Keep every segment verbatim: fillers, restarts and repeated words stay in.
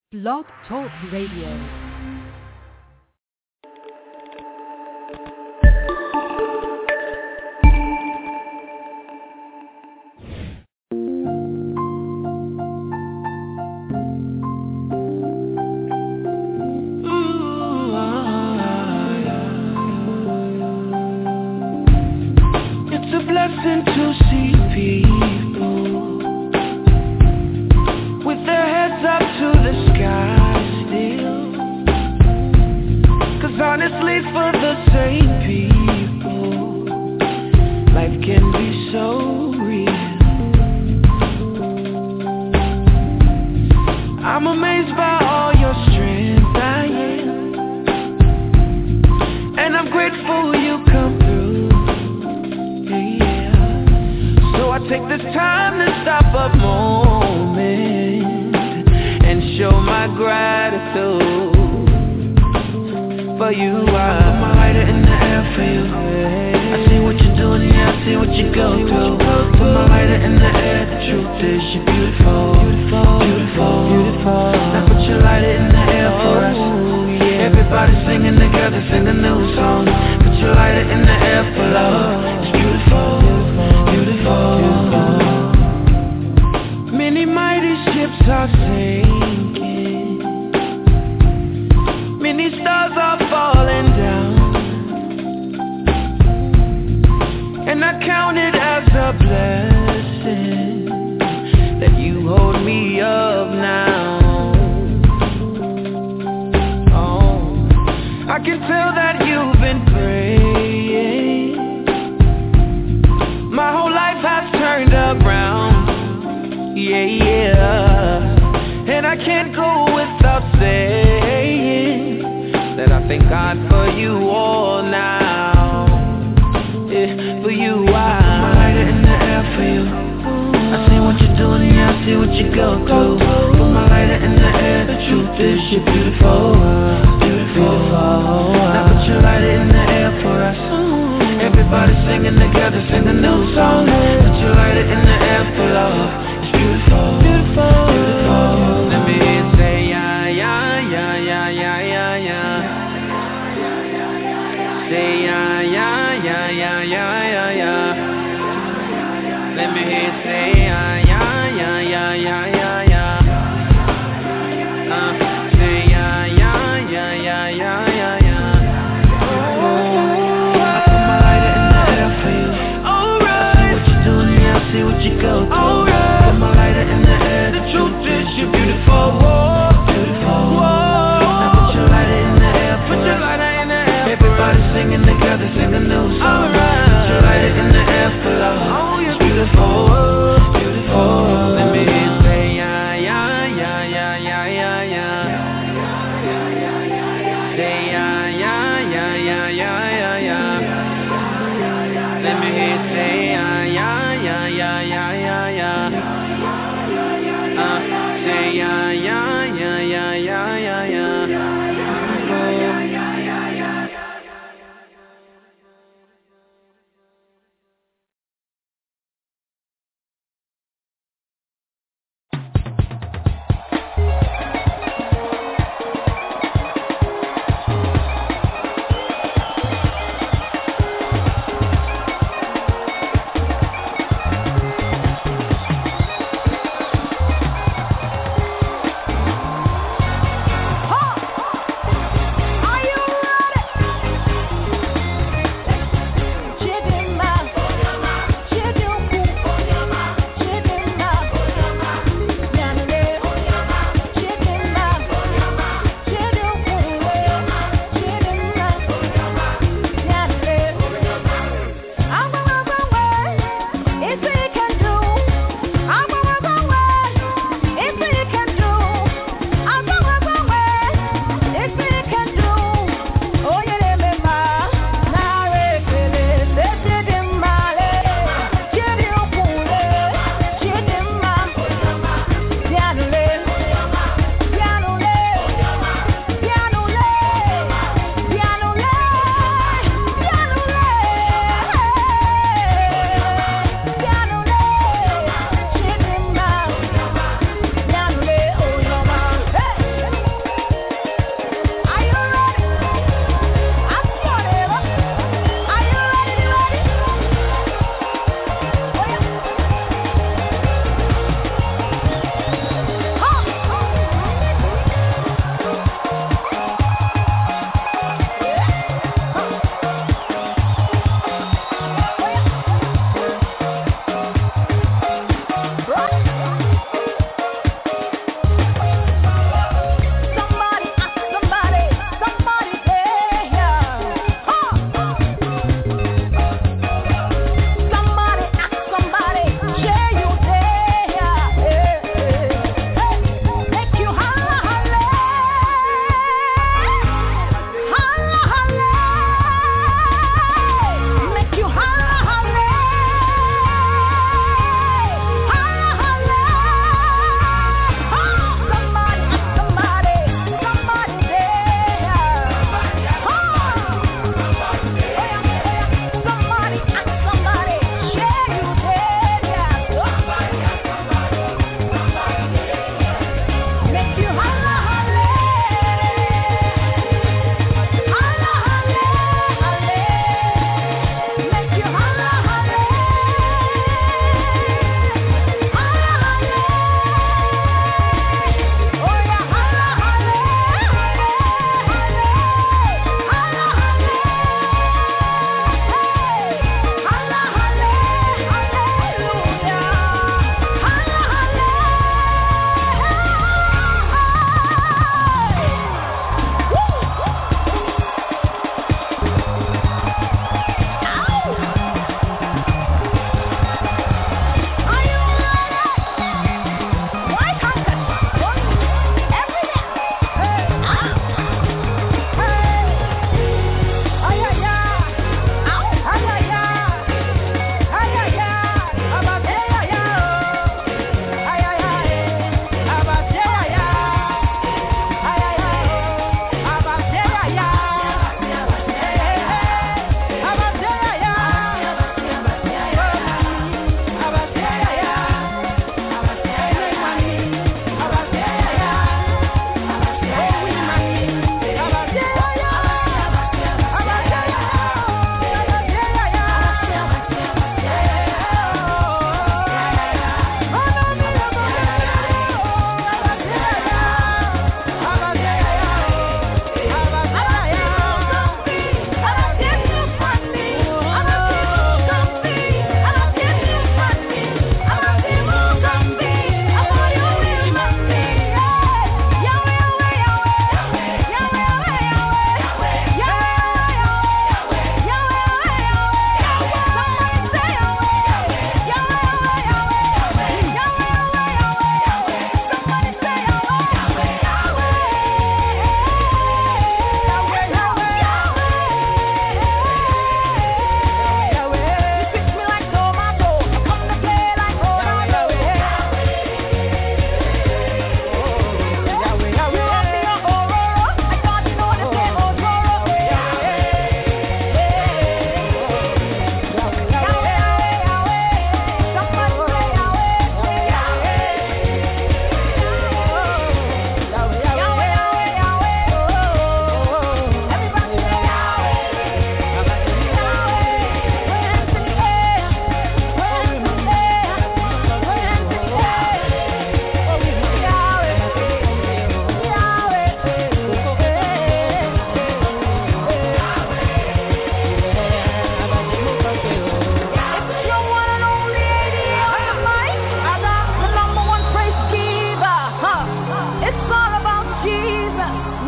Blog Talk Radio. Say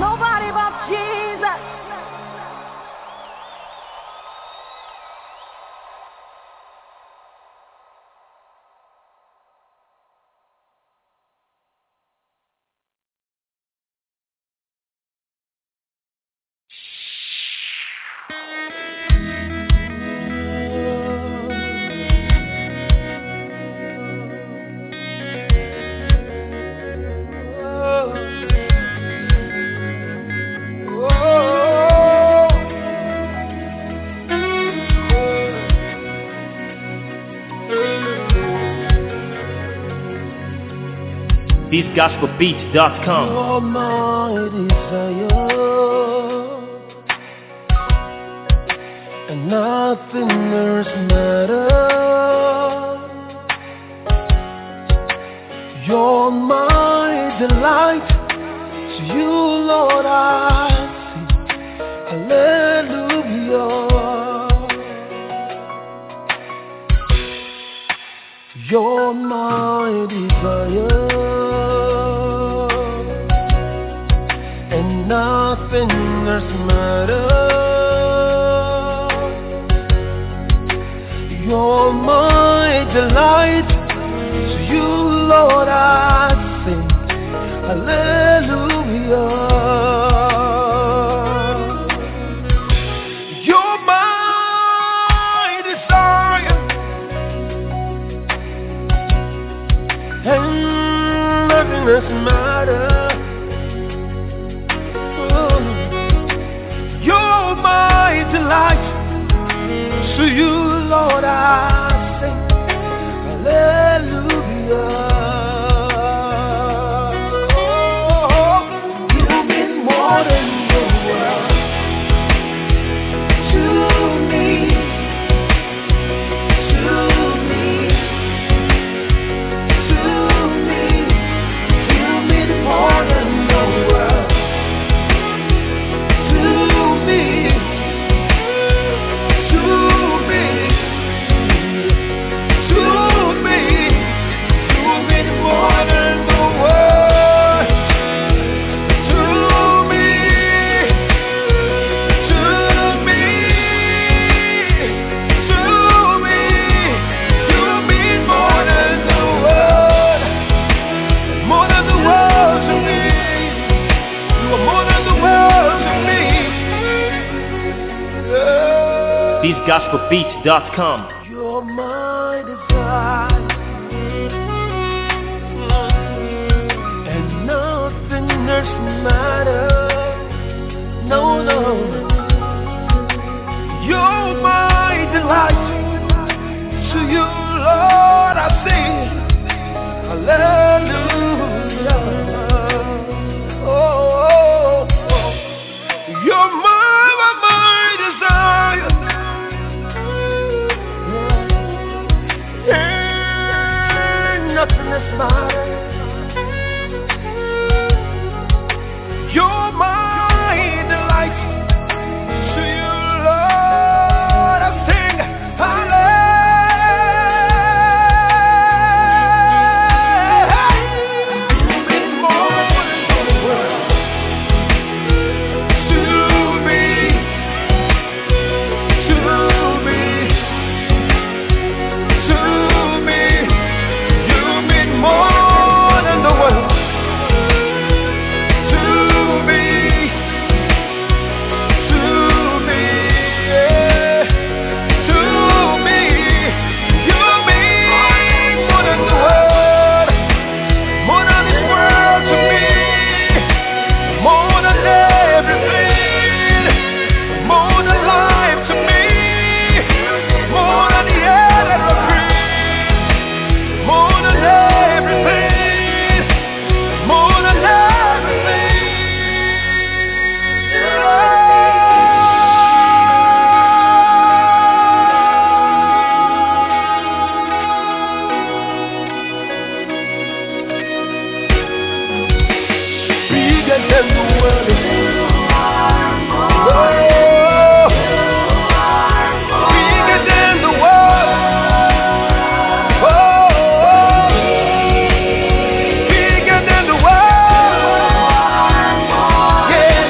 Nobody but Jesus. Beats Gospel Beats dot com. You're my desire, and nothing else matters. You're my delight, to you, Lord, I sing hallelujah. You're my desire, and nothing else matters. You're my delight, to you, Lord, I sing hallelujah. You're my desire, and nothing else matters. You're my delight, to you, Lord, I sing hallelujah. Oh, you've been more than the world to me, to me, to me. You've been more than the world. Beats Gospel Beats dot com. You're my desire, and nothing else matters. No, no. You're my delight, to you, Lord, I sing hallelujah. Oh, oh, oh. You're my, my, my desire. Ain't nothing that's mine. You're my delight, to you, Lord, I sing hallelujah. You've been more than the world to me, to me, to me. You've been more than the world to me, to me, yeah, to me. You've been more than the world, more than this world to me, more than everything, more than life to me, more than the air that I breathe, more than everything, more than everything. Bigger than the world is. Oh, bigger than the world. Oh, bigger than the world. Yeah.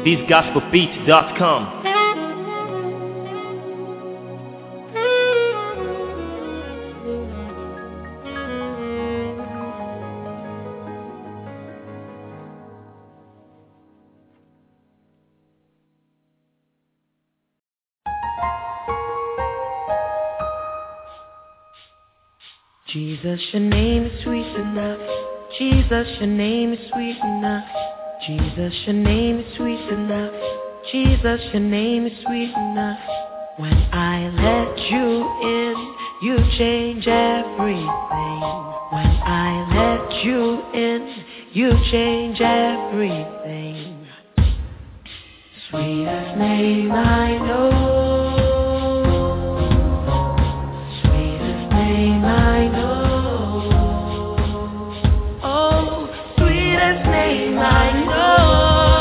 this gospel beat dot com. Jesus, your name is sweet enough. Jesus, your name is sweet enough. Jesus, your name is sweet enough. Jesus, your name is sweet enough. When I let you in, you change everything. When I let you in, you change everything. Sweetest name I know. Sweetest name I know. Oh, sweetest name I know.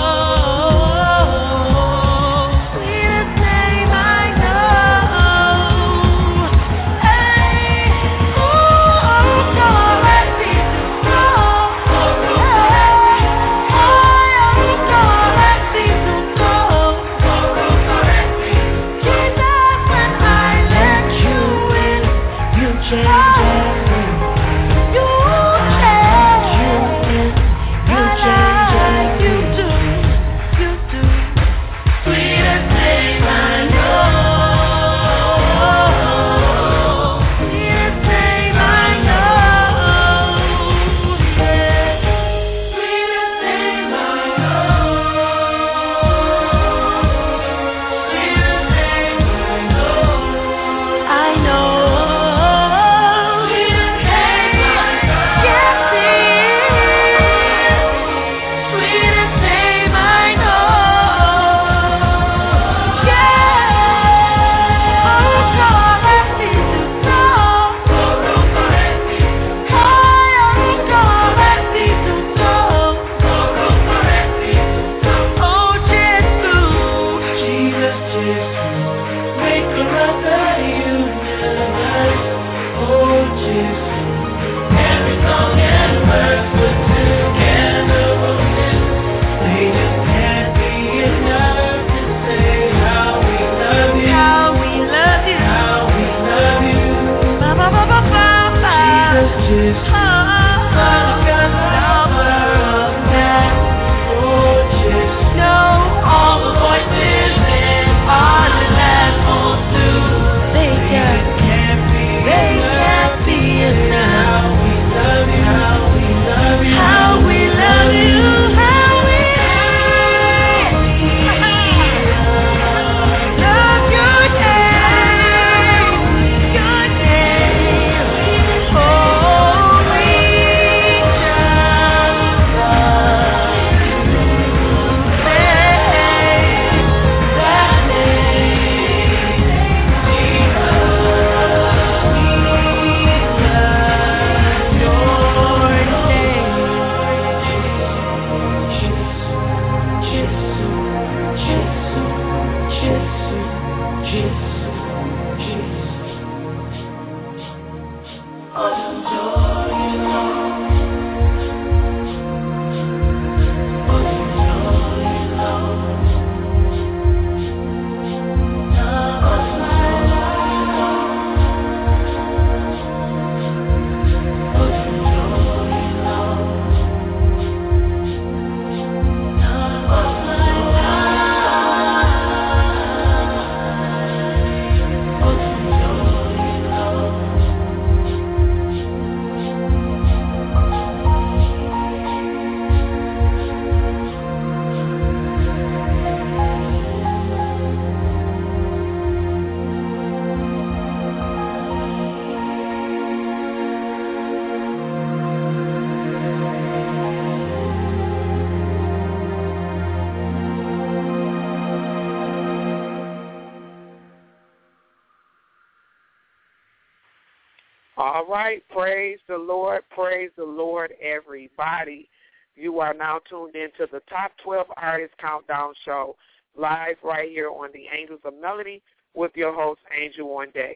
All right, praise the Lord, praise the Lord, everybody. You are now tuned into the Top twelve Artist Countdown Show, live right here on the Angels of Melody with your host, Angel on Deck.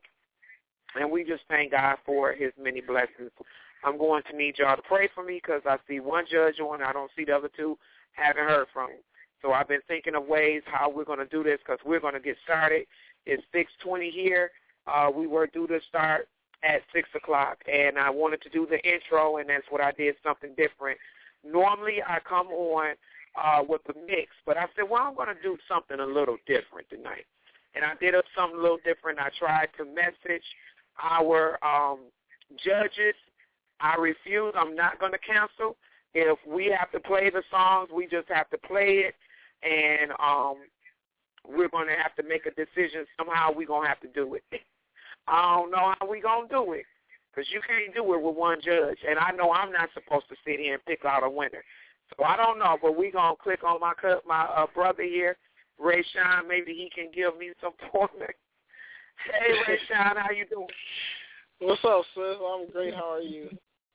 And we just thank God for his many blessings. I'm going to need y'all to pray for me because I see one judge on, I don't see the other two, haven't heard from him. So I've been thinking of ways how we're going to do this because we're going to get started. It's six twenty here. Uh, we were due to start at six o'clock, and I wanted to do the intro, and that's what I did, something different. Normally I come on uh, with the mix, but I said, well, I'm going to do something a little different tonight. And I did something a little different. I tried to message our um, judges. I refuse. I'm not going to cancel. If we have to play the songs, we just have to play it, and um, we're going to have to make a decision. Somehow we're going to have to do it. I don't know how we're going to do it because you can't do it with one judge, and I know I'm not supposed to sit here and pick out a winner. So I don't know, but we're going to click on my my uh, brother here, Ray Sean. Maybe he can give me some pointers. Hey, Ray Sean, how you doing? What's up, sis? I'm great. How are you?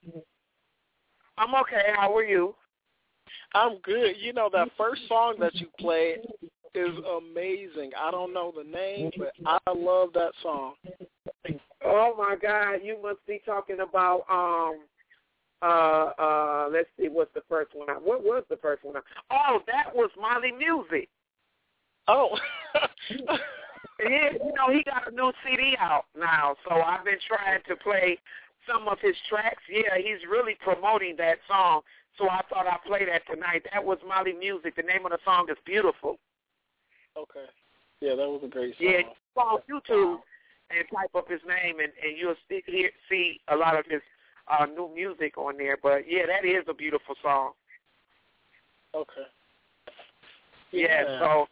I'm okay. How are you? I'm good. You know, that first song that you played is amazing. I don't know the name, but I love that song. Oh, my God. You must be talking about, um, uh, uh, let's see, what's the first one? What was the first one? Oh, that was Molly Music. Oh. Yeah, you know, he got a new C D out now, so I've been trying to play some of his tracks. Yeah, he's really promoting that song, so I thought I'd play that tonight. That was Molly Music. The name of the song is Beautiful. Okay. Yeah, that was a great song. Yeah, go on YouTube and type up his name, and, and you'll see, hear, see a lot of his uh, new music on there. But, yeah, that is a beautiful song. Okay. Yeah, yeah so...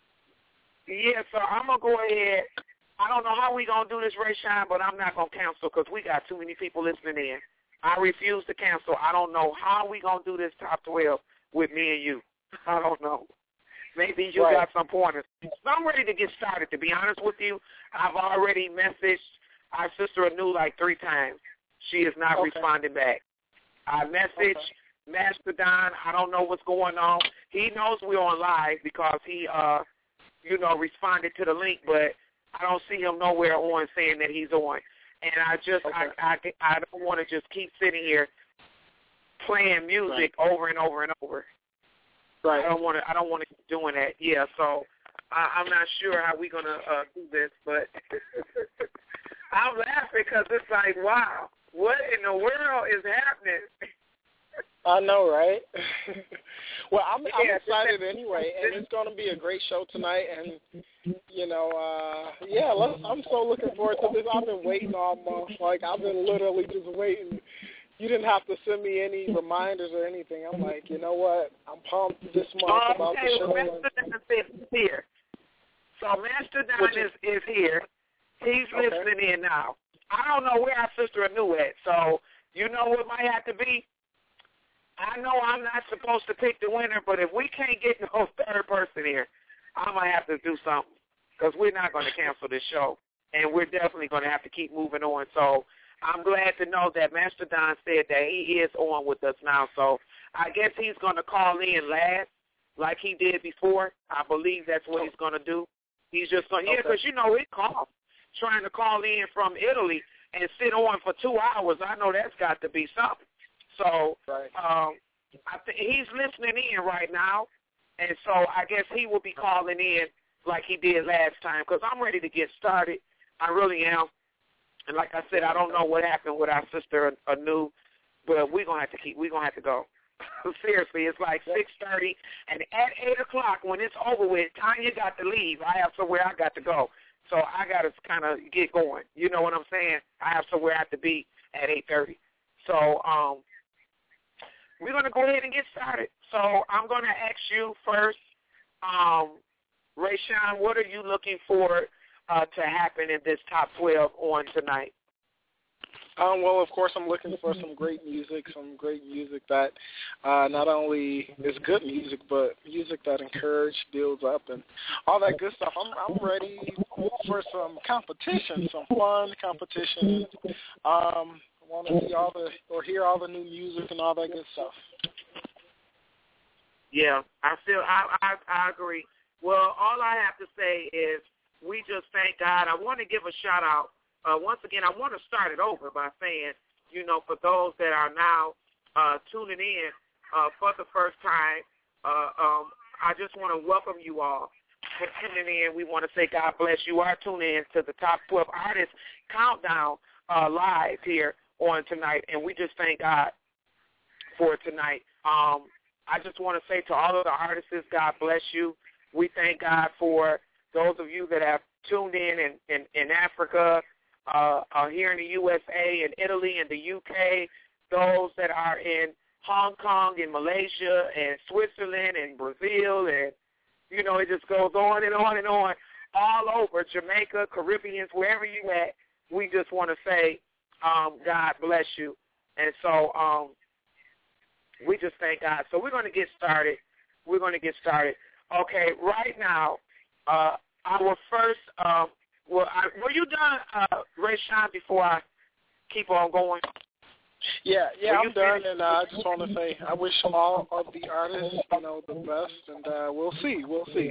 Yeah, so I'm going to go ahead. I don't know how we going to do this, Ray Shine, but I'm not going to cancel because we got too many people listening in. I refuse to cancel. I don't know how we going to do this top twelve with me and you. I don't know. Maybe you right. got some pointers. So I'm ready to get started, to be honest with you. I've already messaged our sister Anu like three times. She is not okay. responding back. I messaged okay. Master Don. I don't know what's going on. He knows we're on live because he uh. you know, responded to the link, but I don't see him nowhere on saying that he's on. And I just, okay. I, I, I don't want to just keep sitting here playing music right. over and over and over. Right. I don't want to, I don't want to keep doing that. Yeah, so I, I'm not sure how we're going to uh, do this, but I'm laughing because it's like, wow, what in the world is happening? I know, right? Well, I'm, I'm excited anyway, and it's going to be a great show tonight. And you know, uh, yeah, let's, I'm so looking forward to this. I've been waiting all month. Like I've been literally just waiting. You didn't have to send me any reminders or anything. I'm like, you know what? I'm pumped this month oh, about okay, the show. Well, Master Don is here. So Master Don is, is here. He's okay. listening in now. I don't know where our sister Anu at. So you know what might have to be. I know I'm not supposed to pick the winner, but if we can't get no third person here, I might have to do something because we're not going to cancel this show, and we're definitely going to have to keep moving on. So I'm glad to know that Master Don said that he is on with us now. So I guess he's going to call in last like he did before. I believe that's what he's going to do. He's just going to, yeah, because, you know, it costs trying to call in from Italy and sit on for two hours. I know that's got to be something. So right. um, I th- he's listening in right now, and so I guess he will be calling in like he did last time because I'm ready to get started. I really am. And like I said, I don't know what happened with our sister Anu, but we're gonna have to keep. We're gonna have to go. Seriously, it's like six thirty, and at eight o'clock when it's over with, Tanya got to leave. I have somewhere I got to go, so I got to kind of get going. You know what I'm saying? I have somewhere I have to be at eight thirty. So um. We're going to go ahead and get started. So I'm going to ask you first, um, Ray Sean, what are you looking for uh, to happen in this top twelve on tonight? Um, well, of course, I'm looking for some great music, some great music that uh, not only is good music, but music that encourages, builds up, and all that good stuff. I'm, I'm ready for some competition, some fun competition. Um want to see all the or hear all the new music and all that good stuff. Yeah, I feel I, I I agree. Well, all I have to say is we just thank God. I want to give a shout out. Uh, once again, I want to start it over by saying, you know, for those that are now uh, tuning in uh, for the first time, uh, um, I just want to welcome you all for tuning in. We want to say God bless you. Are tuning in to the Top twelve Artists Countdown uh, live here on tonight, and we just thank God for tonight. Um, I just want to say to all of the artists, God bless you. We thank God for those of you that have tuned in in, in, in Africa, uh, uh, here in the U S A, in Italy, and the U K, those that are in Hong Kong, in Malaysia, and Switzerland, and Brazil, and, you know, it just goes on and on and on, all over, Jamaica, Caribbeans, wherever you at, we just want to say, um, God bless you. And so um, we just thank God. So we're going to get started. We're going to get started. Okay, right now, uh, our first, uh, well, I, were you done, uh, Ray Sean, before I keep on going? Yeah, yeah, were I'm done, and uh, I just want to say I wish all of the artists, you know, the best, and uh, we'll see, we'll see.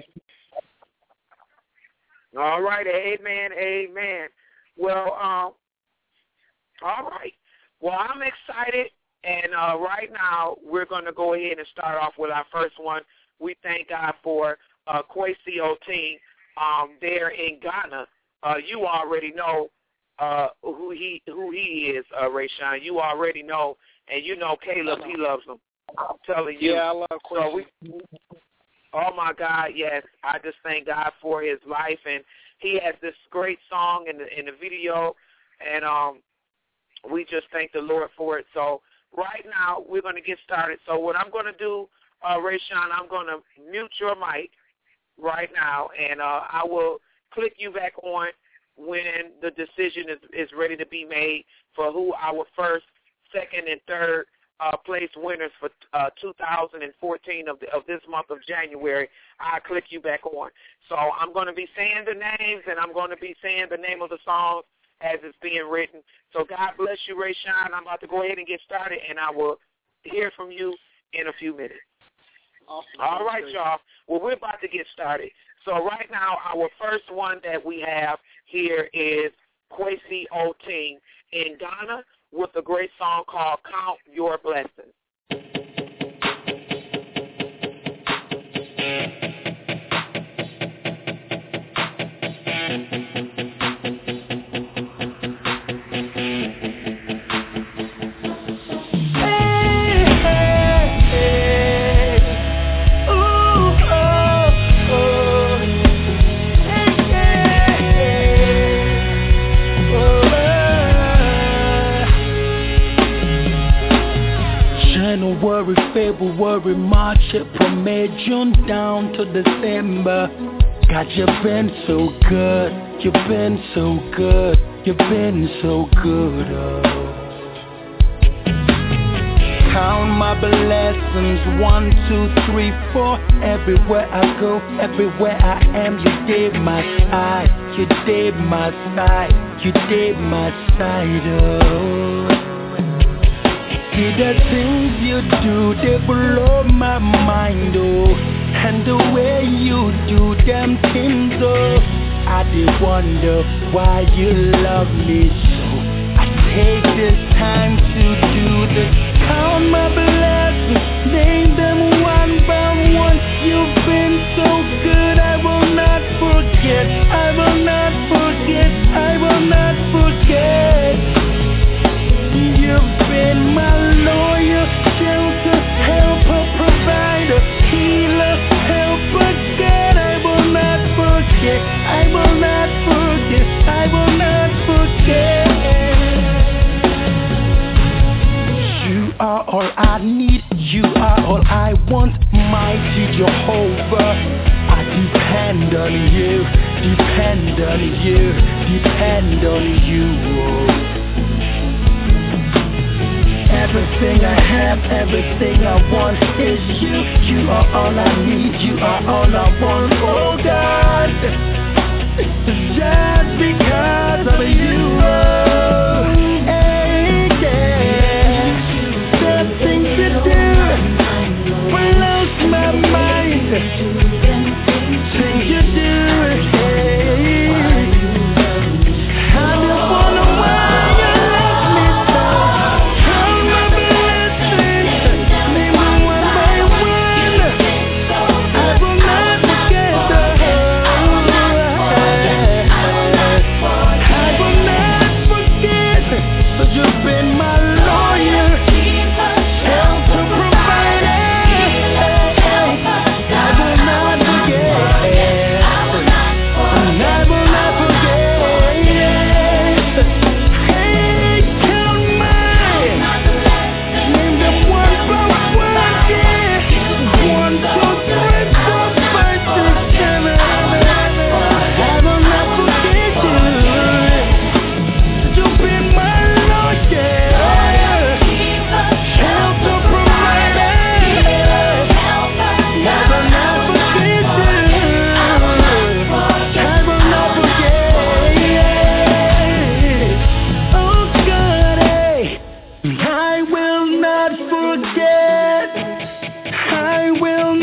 All right, amen, amen. Well, um, all right. Well, I'm excited, and uh, right now we're going to go ahead and start off with our first one. We thank God for uh, Kwesi Otin um, there in Ghana. Uh, you already know uh, who he who he is, uh, Rayshawn. You already know, and you know Caleb, he loves him. I'm telling you. Yeah, I love Kwesi. So we, oh, my God, yes. I just thank God for his life, and he has this great song in the, in the video, and um, we just thank the Lord for it. So right now we're going to get started. So what I'm going to do, Uh, Rayshawn, I'm going to mute your mic right now, and uh, I will click you back on when the decision is, is ready to be made for who our first, second, and third uh, place winners for uh, two thousand fourteen of, the, of this month of January. I'll click you back on. So I'm going to be saying the names, and I'm going to be saying the name of the songs as it's being written. So God bless you, Rayshawn. I'm about to go ahead and get started, and I will hear from you in a few minutes. Awesome. All right, y'all. Well, we're about to get started. So right now, our first one that we have here is Kwesi Otin in Ghana with a great song called Count Your Blessings. February, March, April, May, June down to December. God, you've been so good, you've been so good, you've been so good. Oh. Count my blessings, one, two, three, four. Everywhere I go, everywhere I am, you gave my side, you gave my side, you gave my side. Oh. See the things you do, they blow my mind, oh. And the way you do them things, oh. I did wonder why you love me so. I take this time to do this. Count my blessings, name them one by one. You've been so good, I will not forget. I will not forget, I will not forget. You've been my lawyer, shelter, helper, provider, healer, helper, God. I will not forget, I will not forget, I will not forget. You are all I need, you are all I want, mighty Jehovah. I depend on you, depend on you, depend on you. Oh. Everything I have, everything I want is you. You are all I need, you are all I want, oh God. Just because of you, oh, hey, yeah. The things you do blows my mind. Things you do, hey. I just wanna why you love me so. Count my blessings, name them one by one. I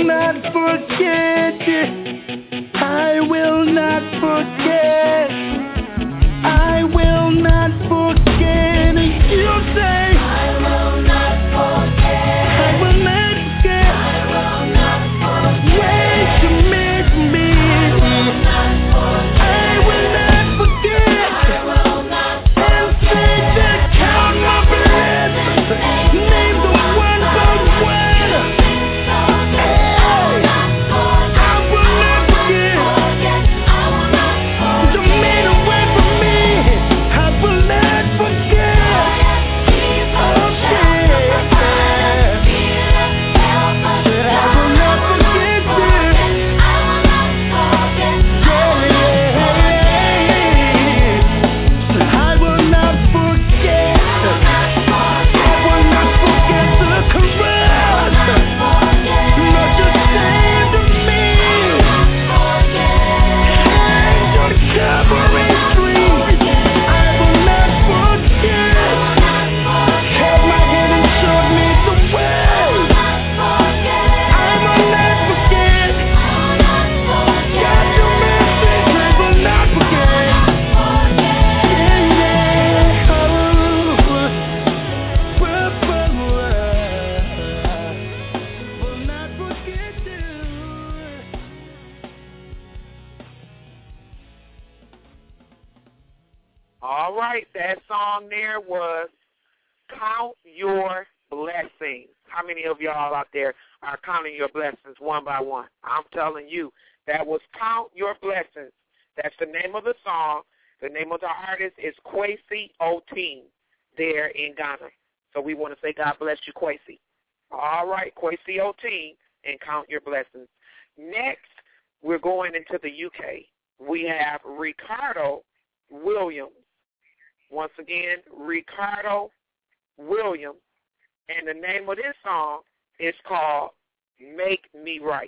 not forget it. I will not forget. I will not forget. And you say, I will not forget. I will not forget. I will not forget. Wait to meet me. I will not forget. I will not forget. I will not forget. And say that count my blessings. Name the one by one. Hey, I will not forget. Don't mean away from me. I will not forget. Oh, yeah. But I will not forget this. Yeah. I will not forget. I will not forget the cross. Not just saved me. And your covering street. I will not forget. Held my hand and showed me the way. I will not forget. God, your message, I will not forget. Yeah, yeah. Oh, will not forget you. All right, that song there was Count Your Blessings. How many of y'all out there are counting your blessings one by one? I'm telling you, that was Count Your Blessings. That's the name of the song. The name of the artist is Kwesi Oteen there in Ghana. So we want to say God bless you, Kwesi. All right, Kwesi Oteen, and Count Your Blessings. Next, we're going into the U K. We have Ricardo Williams. Once again, Ricardo Williams. And the name of this song is called Make Me Right.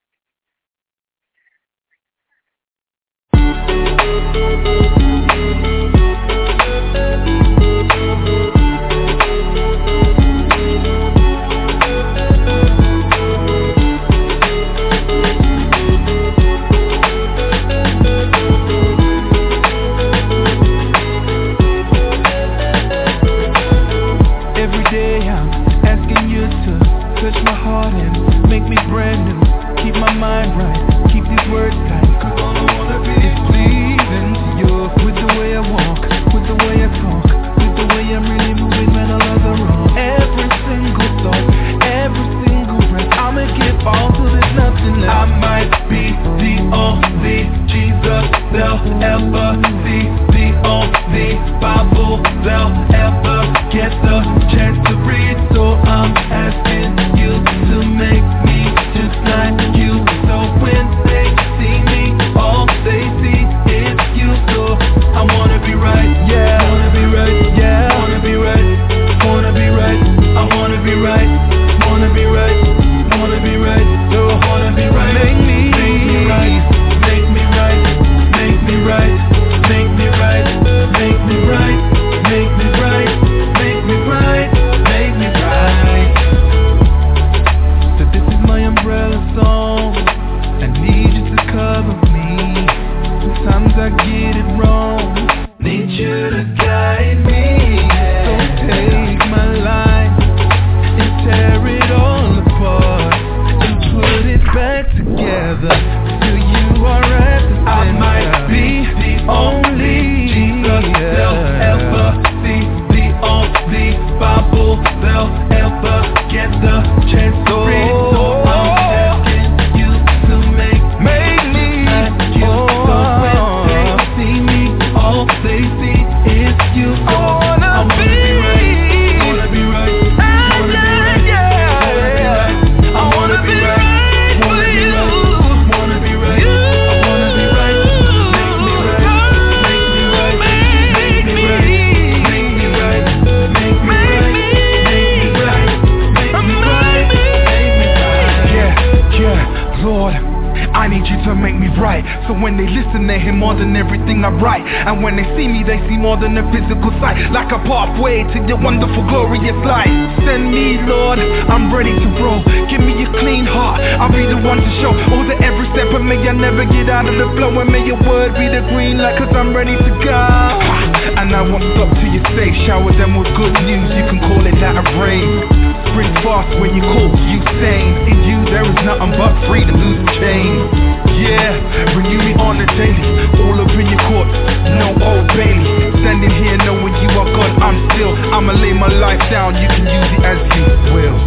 Every day I'm asking you to touch my heart and make me brand new. Keep my mind right, keep these words tight. Cause all I wanna be is pleasing to you. With the way I walk, with the way I talk, with the way I'm really moving when I love the wrong. Every single thought, every single breath, I'ma give all till there's nothing left. I might be the only Jesus they'll ever see, the only Bible they'll ever get the chance to read. So I'm asking you to make me just like you. So when they see me, all they see is you. So I wanna be right, yeah. Wanna be right, yeah. Wanna be right, wanna be right. I wanna be right, wanna be right, wanna be right. So I wanna be right. Make me, make me right, make me right, make me right, make me right, make me right, make me right, make me right, make me right. So this is my umbrella song. I need you to cover me. Sometimes I get it wrong. Need you to guide me. So take my life and tear it all apart and put it back together till you are at the center. I might be the only Jesus they'll ever see, the only Bible they'll ever get the chance to read. So I'm asking you to make make me like you. So when they see me, all they see is you. I wanna, I wanna be, be right, wanna be right, wanna be right, yeah. I wanna be right, wanna be right, wanna be right, I wanna be right. Make me right, make me right, make me right, make me right, make me right, make me right, make me right, make me right. Yeah, yeah, Lord, I need you to make me right. So when they listen, they hear more than everything I write. And when they see me, they see more than a physical sight. Like a pathway to your wonderful, glorious light. Send me, Lord, I'm ready to roll. Give me a clean heart. I'll be the one to show all the every step of me. I never get out of the flow, and may your word be the green light, cause I'm ready to go. And I won't stop till you're safe. Shower them with good news, you can call it that a rain. Spring fast when you call, you sane. In you there is nothing but freedom, loose chains. Yeah, renew me on the daily. All up in your courts, no old Bailey. Standing here knowing you are God, I'm still. I'ma lay my life down, you can use it as you will.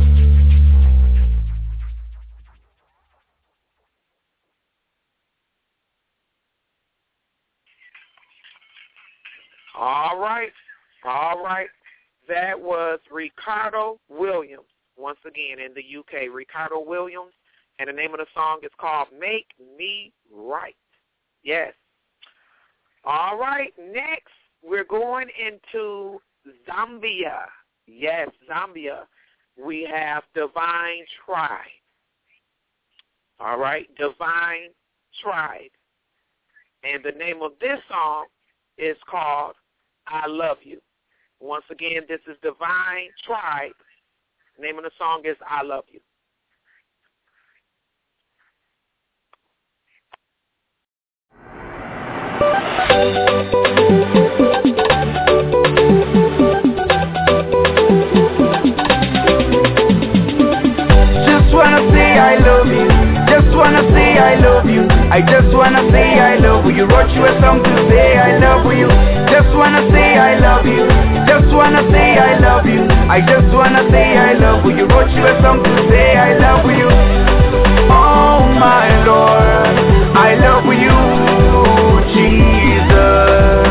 All right, all right. That was Ricardo Williams, once again in the U K. Ricardo Williams, and the name of the song is called Make Me Right. Yes. All right, next we're going into Zambia. Yes, Zambia. We have Divine Tribe. All right, Divine Tribe. And the name of this song is called I Love You. Once again, this is Divine Tribe. The name of the song is I Love You. Just wanna say I love you. Just wanna say I love you. I just wanna say I love you. You wrote you a song to say I love you. Just wanna say I love you. Just wanna say I love you. I just wanna say I love you. You wrote you a song to say I love you. Oh my Lord, I love you, Jesus.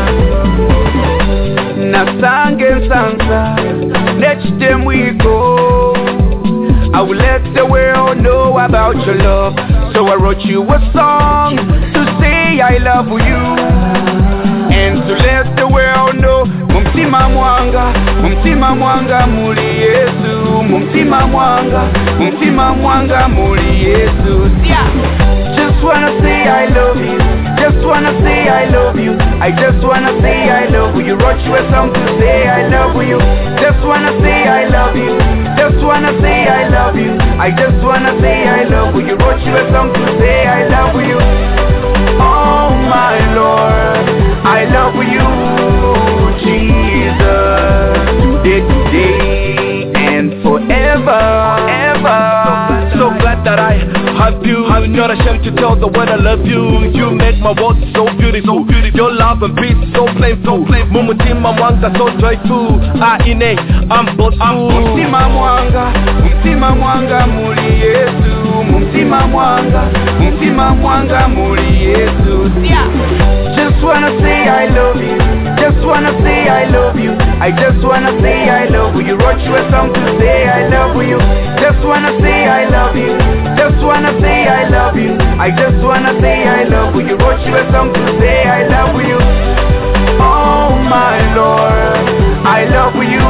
Nasange sansa, next time we go, I will let the world know about your love. So I wrote you a song to say I love you, and to let the world know. Mumtima mwanga, mumtima mwanga muli Yesu. Mumtima mwanga, mumtima mwanga muli Yesu. Yeah. Just wanna say I love you. Just wanna say I love you. I just wanna say I love you. You wrote you a song to say I love you. Just wanna say I love you. Just wanna say I love you. I just wanna say I love you. You wrote you a song to say I love you. Oh my Lord, I love you, Jesus. Today, today, and forever, ever. So glad that I have you. I'm not ashamed to tell the world I love you. You make my world so beautiful. Your love and peace so playful. Mumutima mwanga so joyful. Ah ine, I'm boastful. Mumutima mwanga, mumutima mwanga muli Yesu. Mumutima mwanga, mumutima mwanga muli Yesu. Just wanna say I love you. Just wanna say I love you. I just wanna say I love you. You wrote you a song to say I love you. Just wanna say I love you. Just wanna say I love you. I just wanna say I love you. You wrote you a song to say I love you. Oh my Lord, I love you,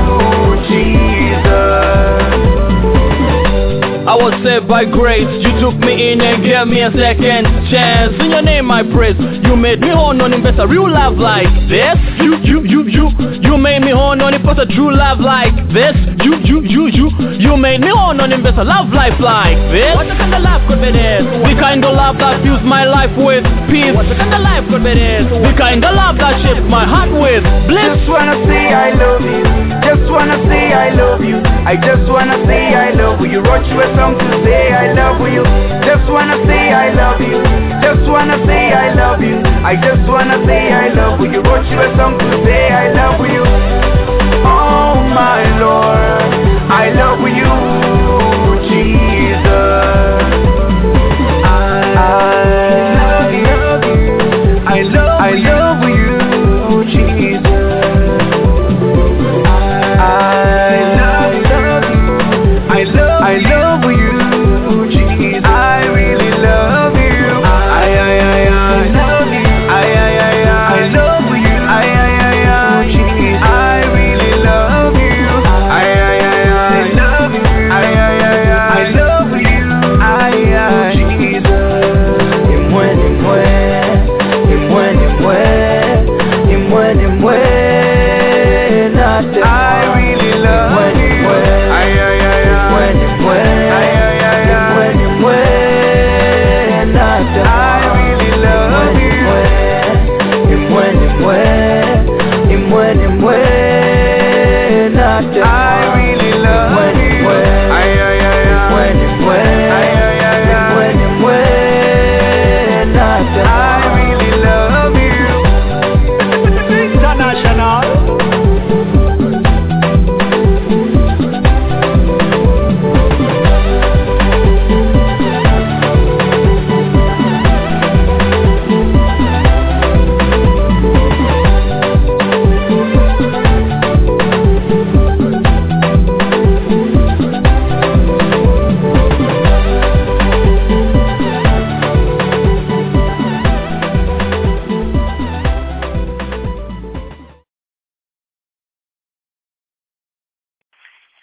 Jesus. I was saved by grace. You took me in and gave me a second chance. In your name I praise. You made me whole on invest a real love like this. You, you, you, you You made me whole on invest a true love like this. You, you, you, you You made me whole on invest a love life like this. What kind of love could be this? The kind of love that fills my life with peace. What kind of life could be this? The kind of love that shapes my heart with bliss. Just wanna say I love you. Just wanna say I love you. I just wanna say I love you. You wrote you a song to say I love you. Just wanna say I love you. Just wanna say I love you. I just wanna say I love you. You wrote you a song to say I love you. Oh my Lord, I love you, Jesus. I love you. I love I love you, Jesus. I love you. I love I love you, Jesus. I really love you. I I I I love you. I I I I I love you. I I I I Jesus. I really love you. I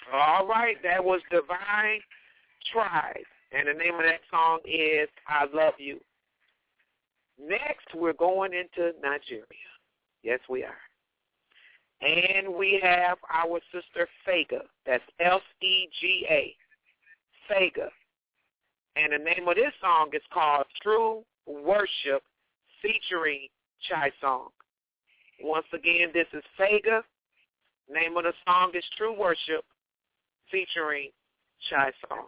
All right, that was Divine Tribe, and the name of that song is I Love You. Next, we're going into Nigeria. Yes, we are. And we have our sister Fega. That's F E G A. Fega. And the name of this song is called True Worship featuring Chai Song. Once again, this is Fega. Name of the song is True Worship featuring Chai Song.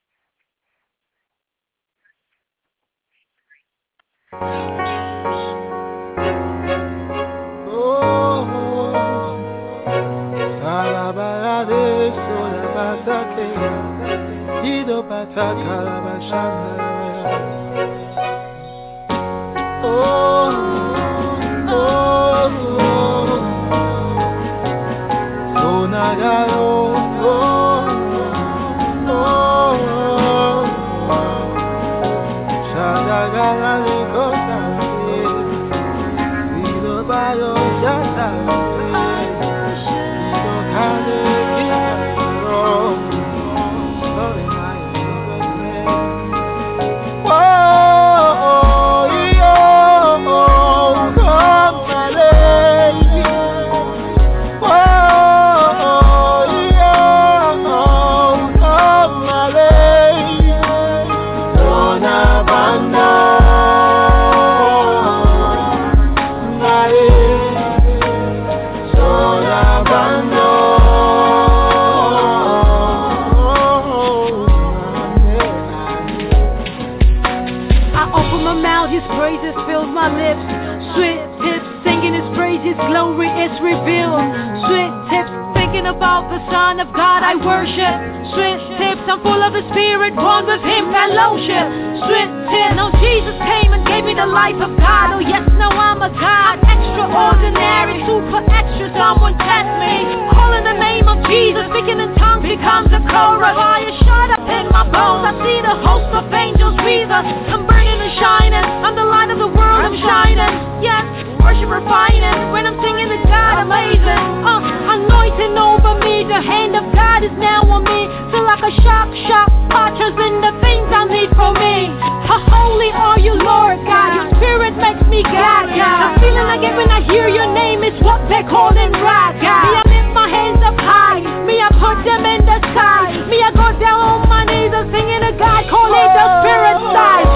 Glory is revealed. Sweet tips, thinking about the Son of God I worship. Sweet tips, I'm full of the Spirit, born with Him, fellowship. Sweet tips, now Jesus came and gave me the life of God. Oh yes, now I'm a God, extraordinary, super extra. Someone test me, calling the name of Jesus, speaking in tongues becomes a chorus. Fire shut up in my bones. I see the host of angels breathe us. I'm burning and shining. I'm the light of the world. I'm shining. Yes. Worship refining when I'm singing to God amazing. Uh, anointing over me, the hand of God is now on me. Feel like a shock, shock, watchers in the things I need for me. How holy are you, Lord God? Your spirit makes me God, God. The feeling I get when I hear your name is what they call in right, God. Me, I lift my hands up high. Me, I put them in the sky. Me, I go down on my knees and singing to God, calling the spirit side.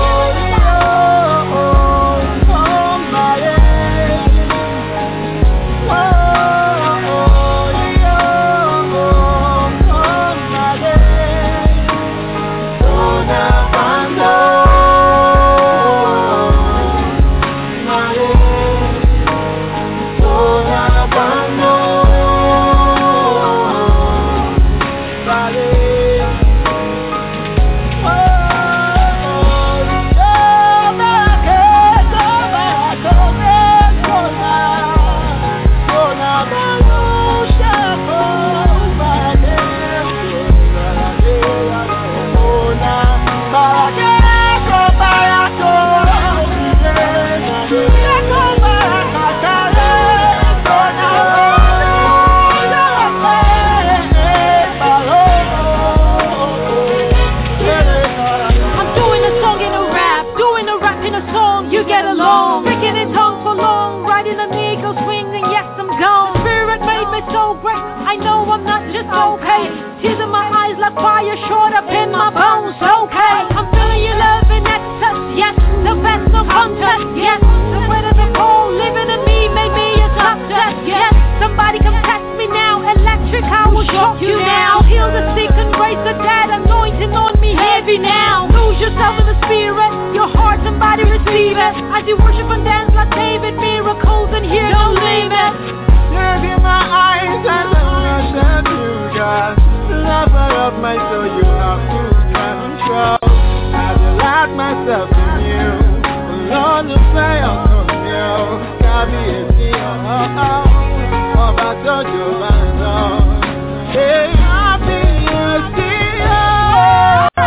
Fire short up in my bones, okay. I'm feeling your love in excess, yes. The best of contest, yes. The weight of the cold living in me made me a success, yes. Somebody come test me now, electric, I will shock you now. Heal the sick and raise the dead, anointing on me heavy now. Lose yourself in the spirit, your heart and body receive it. As you worship and dance like David, miracles in here, don't leave it. Look in my eyes as I worship you, God. Lover of my soul, you have full control. I delight myself in you. Lord, the fire on you. Kábíyèsí, oh, oh, Ọba tó jọba lọ. Hey, kábíyèsí, oh, oh,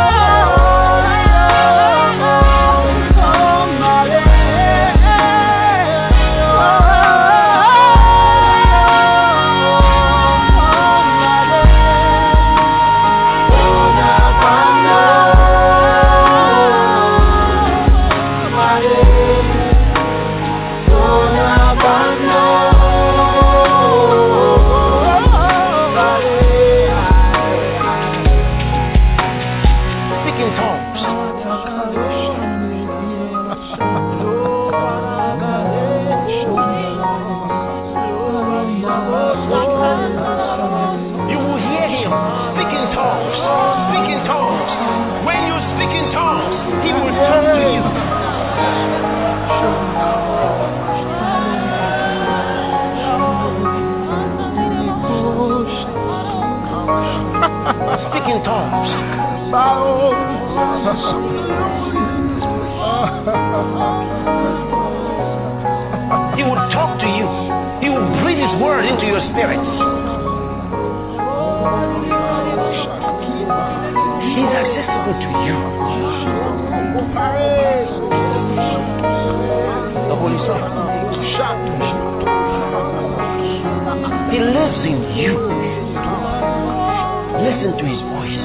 oh, my Lord. in tongues. He will talk to you. He will breathe His word into your spirit. He's accessible to you. The Holy Spirit. He lives in you. Listen to His voice.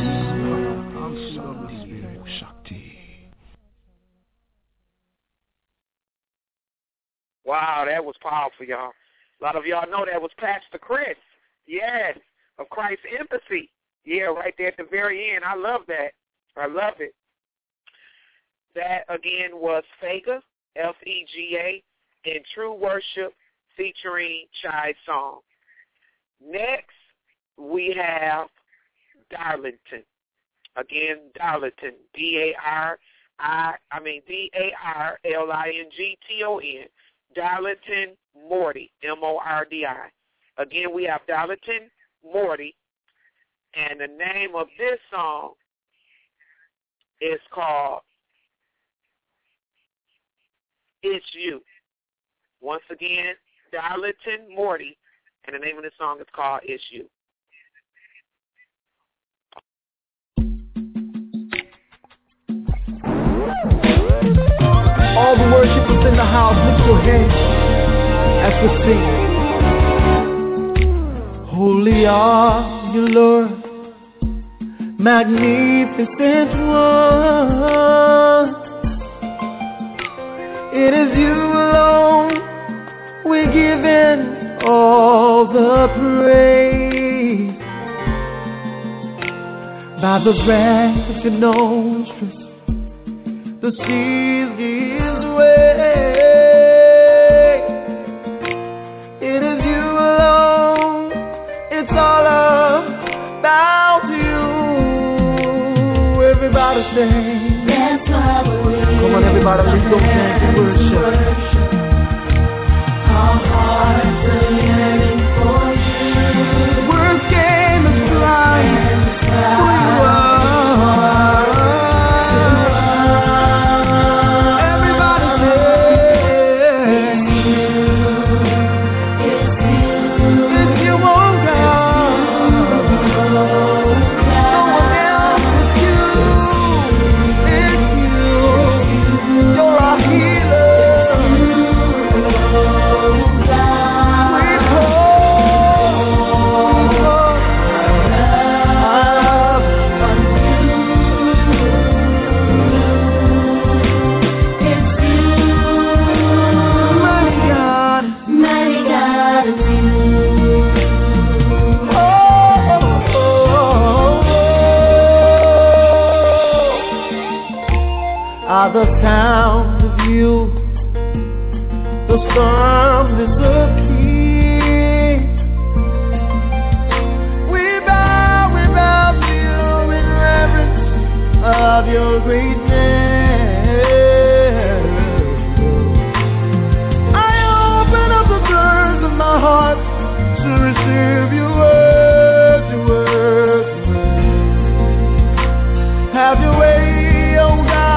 Wow, that was powerful, y'all. A lot of y'all know that was Pastor Chris. Yes, of Christ Embassy. Yeah, right there at the very end. I love that. I love it. That, again, was Fega, F E G A, in True Worship featuring Chai Song. Next, we have Darlington. Again, Darlington, D A R I, I mean D A R L I N G T O N. Darlington Morty, M O R D I. Again, we have Darlington Morty, and the name of this song is called It's You. Once again, Darlington Morty, and the name of the song is called It's You. All the worshipers in the house, lift your hands as we sing. Holy are you, Lord, magnificent one. It is you alone we're giving all the praise. By the breath of your nostrils, the seas give way. It is you alone, it's all about you. Everybody sing. That's why we come on, everybody, lift those hands and worship. Our hearts are yearning for you. Words came as crying, who you are. The sound of you, the storm is the key. We bow, we bow to you in reverence of your greatness. I open up the doors of my heart to receive your word, your word, your word. Have your way, oh God.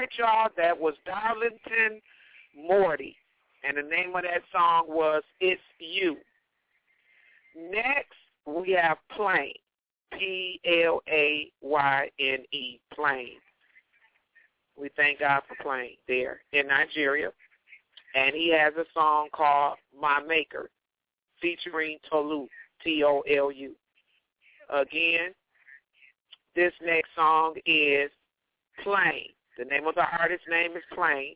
y'all. That was Darlington Morty. And the name of that song was It's You. Next, we have Plain. P L A Y N E. Plain. We thank God for Plain there in Nigeria. And he has a song called My Maker, featuring Tolu, T O L U. Again, this next song is Plain. The name of the artist's name is Plain.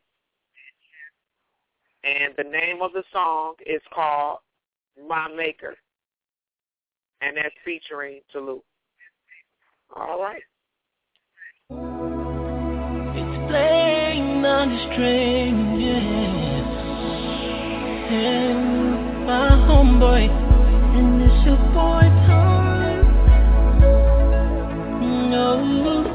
And the name of the song is called My Maker. And that's featuring Tolu. All right. It's playing on the string, yeah. And my homeboy, and it's your boy time. No.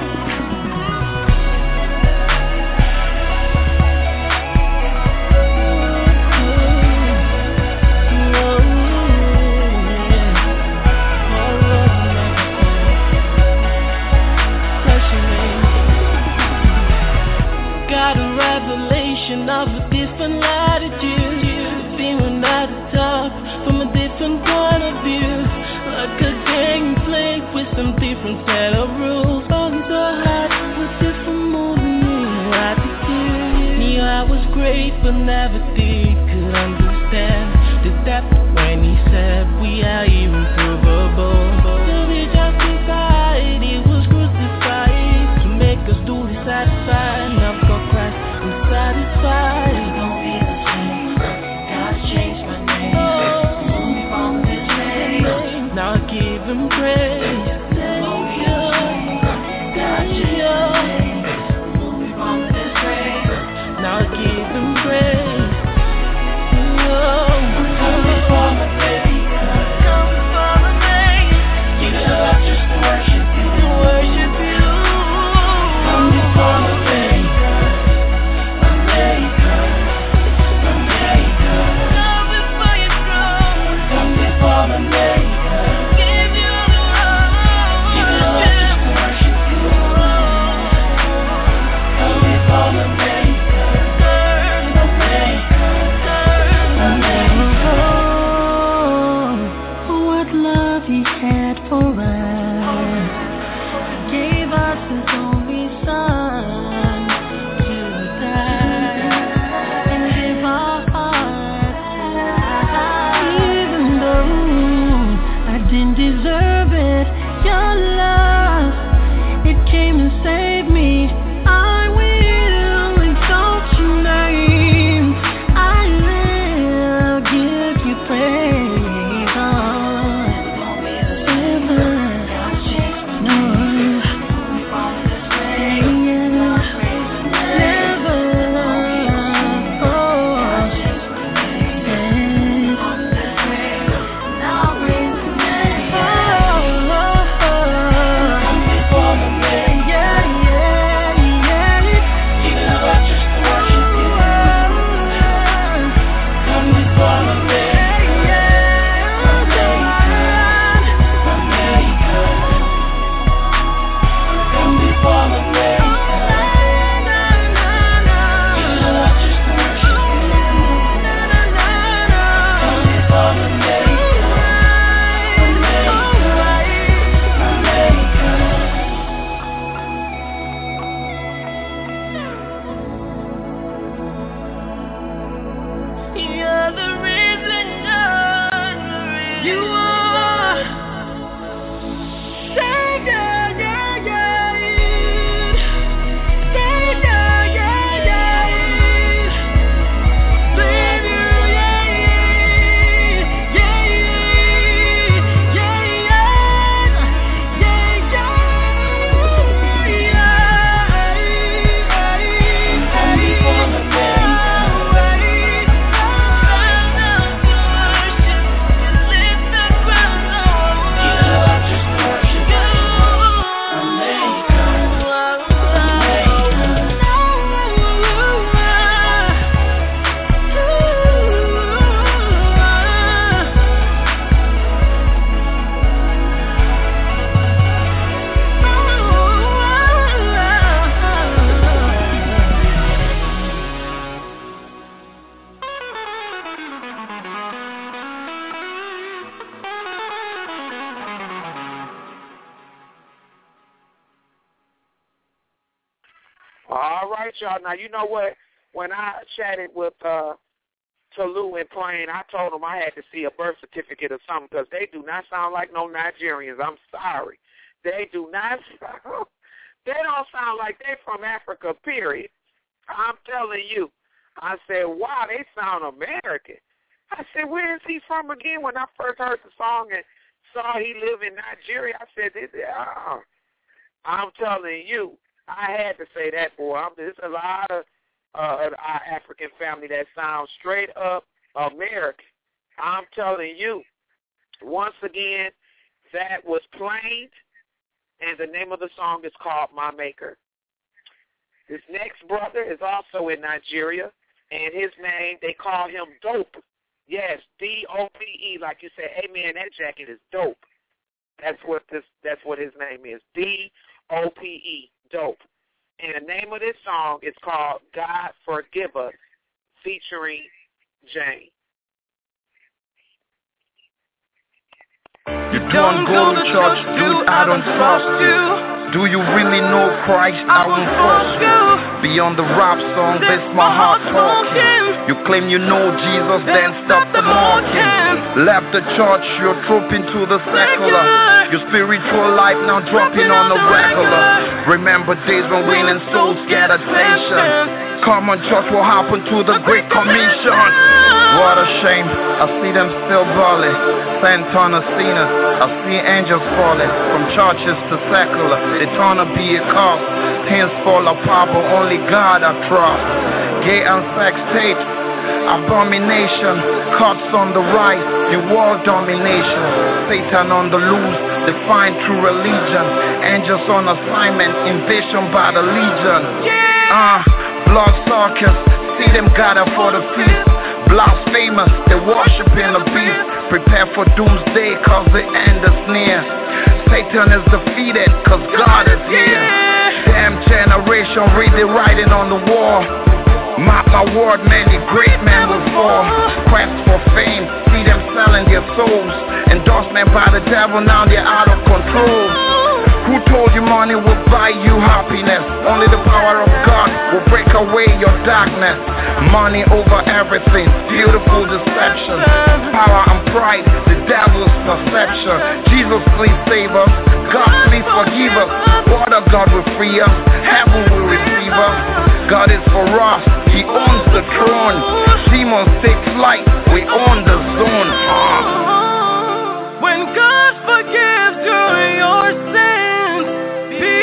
Of a different latitude, feeling at the top from a different point of view, like a game played with some different set of rules. On the heart with different moving attitude. Knew I was great, but never did could understand the depth when he said we are irremovable. To be justified, it was crucified to make us do the satisfied. Now I've got Christ. Satisfied. Don't be the same. Gotta change my name. Oh. Move me from this place. Now I give him praise. Don't be the same. Gotta change my name. Move me from this place. Now I give him praise. Oh. Come before my Maker. Come before my Maker. Give it up just to worship you. To worship you. Come before my Maker. Praise. All right, y'all. Now, you know what? When I chatted with uh, Tolu and Plain, I told them I had to see a birth certificate or something because they do not sound like no Nigerians. I'm sorry. They do not sound, they don't sound like they from Africa, period. I'm telling you. I said, wow, they sound American. I said, where is he from again? When I first heard the song and saw he lived in Nigeria, I said, this, oh. I'm telling you, I had to say that, boy. I'm, there's a lot of uh, our African family that sounds straight up American. I'm telling you, once again, that was Plain, and the name of the song is called My Maker. This next brother is also in Nigeria, and his name, they call him Dope. Yes, D O P E, like you said. Hey, man, that jacket is dope. That's what this. That's what his name is, D O P E, Dope. And the name of this song is called God Forgive Us, featuring Jane. You don't go to church, dude, I don't trust you. Do you really know Christ? I won't force you. Beyond the rap song, this my heart talking. You claim you know Jesus, then stop the mocking. Left the church, you're trooping to the secular. Your spiritual life now dropping on the regular. Remember days when winning souls get attention. Come on, church, what happened to the Great Commission? What a shame, I see them still balling. Sent on a sinners, I see angels falling. From churches to secular, they turn to be a cost. Things fall apart, but only God I trust. Gay and sex tapes, abomination. Cuts on the rise, the world domination. Satan on the loose, defined true religion. Angels on assignment, invasion by the legion. Ah, uh, blood suckers, see them gather for the feast. Blasphemous, they worship in the beast. Prepare for doomsday, cause the end is near. Satan is defeated, cause God is here. Damn generation, read the writing on the wall. Mark my word, many great men will fall. Quest for fame, see them selling their souls. Endorsement by the devil, now they're out of control. Who told you money will buy you happiness? Only the power of God will break away your darkness. Money over everything, beautiful deception. Power and pride, the devil's perception. Jesus, please save us. God, please forgive us. Word of God will free us. Heaven will receive us. God is for us. He owns the throne. Demons take flight. We own the zone. Uh. When God forgives you your sins, be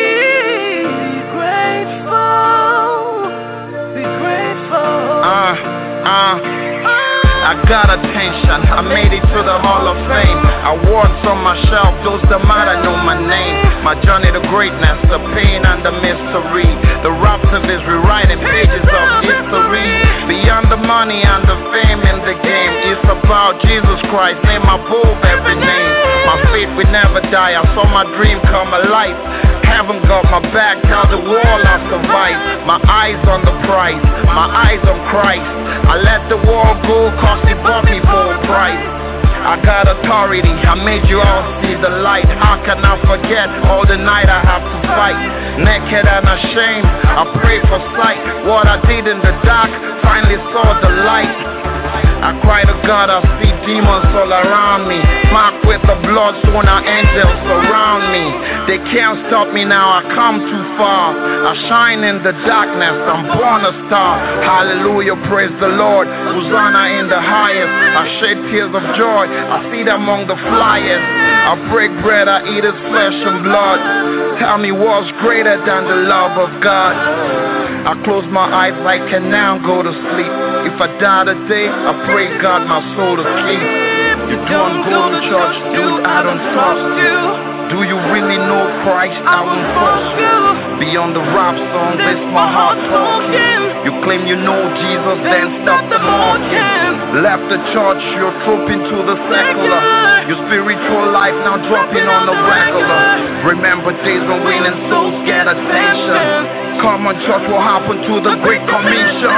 grateful. Be grateful. Ah, uh, ah. Uh. I got attention, I made it to the Hall of Fame. Awards on my shelf, those that matter know my name. My journey to greatness, the pain and the mystery. The rap is rewriting pages of history. Beyond the money and the fame in the game, it's about Jesus Christ, name above every name. My faith will never die, I saw my dream come alive. Haven't got my back, tell the world I survive. My eyes on the prize, my eyes on Christ. I let the world go, cause they bought me for a price. I got authority, I made you all see the light. How can I forget all the night I have to fight? Naked and ashamed, I pray for sight. What I did in the dark, finally saw the light. I cry to God, I see demons all around me. Marked with the blood, so now angels surround me. They can't stop me now, I come too far. I shine in the darkness, I'm born a star. Hallelujah, praise the Lord, Hosanna in the highest. I shed tears of joy, I see them among the flyers. I break bread, I eat his flesh and blood. Tell me what's greater than the love of God. I close my eyes, I can now go to sleep. If I die today, I pray God my soul to keep. You don't go to church, dude, I don't trust you. Do you really know Christ? I won't force you. Beyond the rap song, this my heart talking. You claim you know Jesus, then stop the mocking. Left the church, you're trooping to the secular. Your spiritual life now dropping on the regular. Remember days when winning souls get attention. Come on, church, what happened to the Great Commission?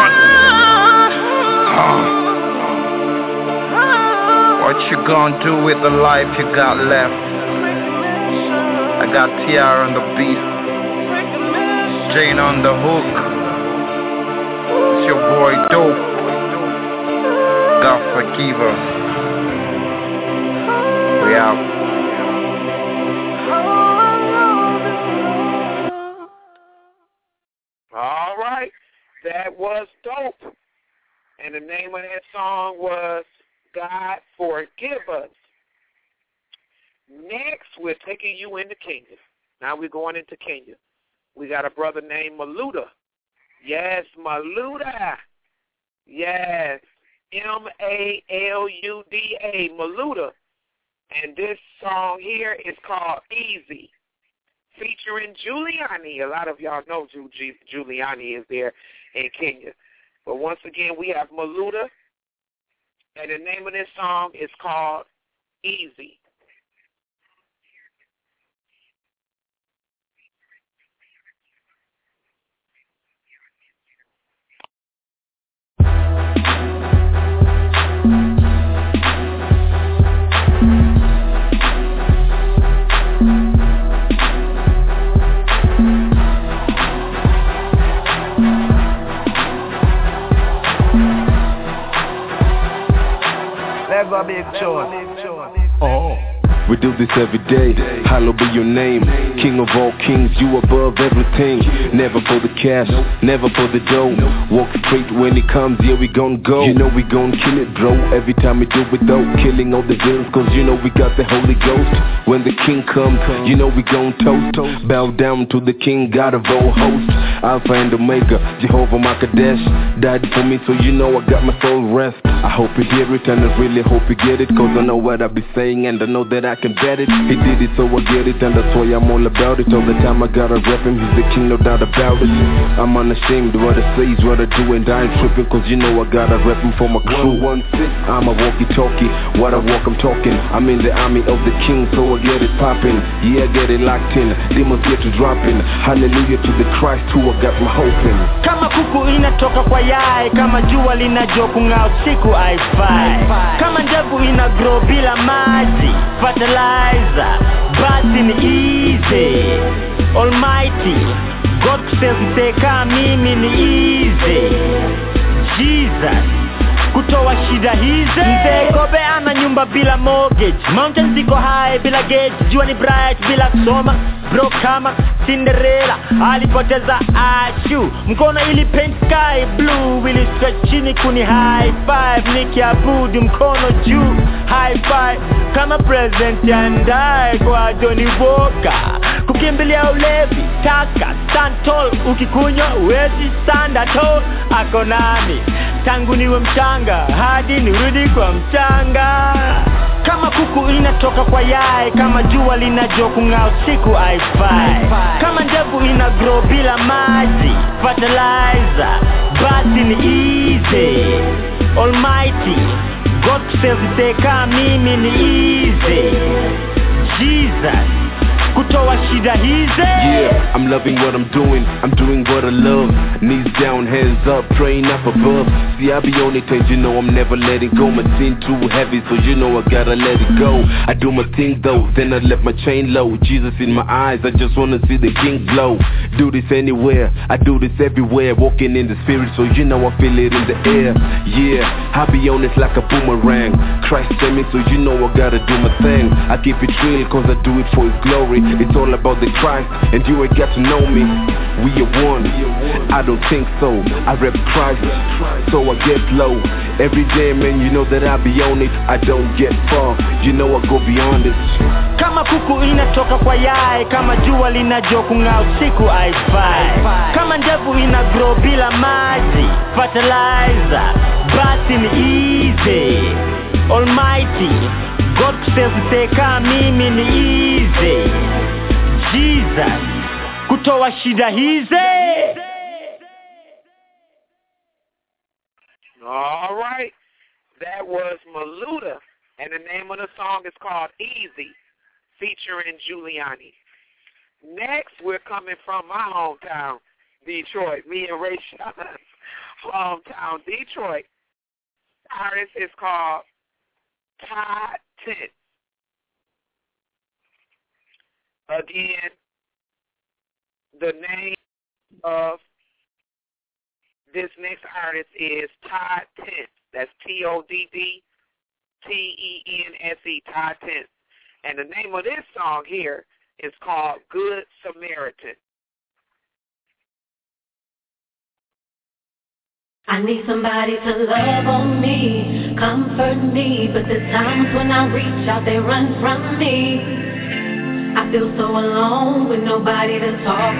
Uh. What you gonna do with the life you got left? I got T R on the beat. Jane on the hook. It's your boy Dope. God forgive us. We out. All right. That was Dope. And the name of that song was God Forgive Us. Next, we're taking you into Kenya. Now we're going into Kenya. We got a brother named Maluda. Yes, Maluda. Yes, M A L U D A, Maluda. And this song here is called Easy, featuring Giuliani. A lot of y'all know Giuliani is there in Kenya. But once again, we have Maluda, and the name of this song is called Easy. Never big choice. Oh. We do this every day, hallowed be your name. King of all kings, you above everything. Never for the cash, never for the dough. Walk straight when it comes, yeah we gon' go. You know we gon' kill it bro, every time we do it though. Killing all the villains cause you know we got the Holy Ghost. When the king comes, you know we gon' toast. Bow down to the king, God of all hosts. Alpha and Omega, Jehovah Makadesh. Died for me so you know I got my soul rest. I hope you hear it and I really hope you get it. Cause I know what I be saying and I know that I can bet it. He did it so I get it and that's why I'm all about it. All the time I gotta rep him, he's the king, no doubt about it. I'm unashamed, what I say is what I do and I ain't tripping. Cause you know I gotta rep him for my crew. I'm a walkie-talkie, what I walk I'm talking. I'm in the army of the king so I get it popping. Yeah I get it locked in, demons get to dropping. Hallelujah to the Christ who I got my hope in. Kama kuku inatoka kwa yai, kama jua linajua kung'aa usiku haifai. Kama ndevu ina grow bila maji, fertilizer, basi ni easy. Almighty God kusave mteka mimi ni easy. Jesus kutoa shida hizi. Mzee Kobe ana nyumba bila mortgage, mountains ziko high bila gauge, jua ni bright bila kusoma. Bro kama Cinderella alipoteza ashu, mkono ili paint sky blue, ili stretch chini kuni high five, nikiabudu mkono juu high five. Kama present yandai kwa Johnny Walker, kukimbilia ulevi taka stand tall, ukikunywa uwezi stand at all. Ako nami tangu niwe mchanga hadi nirudi kwa mchanga. Kama kuku inatoka kwa yai, kama jua linajua kung'aa usiku haifai. Kama ndevu ina grow bila maji, fertilizer, basi ni easy. Almighty God kusave mteka mimi ni easy. Jesus kutoa shida hizi. Yeah, I'm loving what I'm doing, I'm doing what I love. Knees down, hands up, praying up above. See I be on it and you know I'm never letting go. My sin too heavy so you know I gotta let it go. I do my thing though, then I let my chain low. Jesus in my eyes, I just wanna see the king glow. Do this anywhere, I do this everywhere. Walking in the spirit so you know I feel it in the air. Yeah, I be on it like a boomerang. Christ sent me so you know I gotta do my thing. I keep it real cause I do it for his glory. It's all about the Christ, and you ain't got to know me. We are one, I don't think so. I rep Christ, so I get low. Every day, man, you know that I be on it. I don't get far, you know I go beyond it. Kama kuku inatoka kwa yai, kama jua linajua kung'aa usiku haifai. Kama ndevu ina grow bila maji, fertilizer, basi ni easy. Almighty God kusave mteka mimi ni easy. Jesus kutoa shida hizi. All right. That was Maluda, and the name of the song is called Easy, featuring Giuliani. Next, we're coming from my hometown, Detroit. Me and Ray Sean's hometown, Detroit. Artist is called Todd Tent. Again, the name of this next artist is Todd Tense. That's T O D D T E N S E, Todd Tense. And the name of this song here is called Good Samaritan. I need somebody to love on me, comfort me, but there's times when I reach out, they run from me. I feel so alone with nobody to talk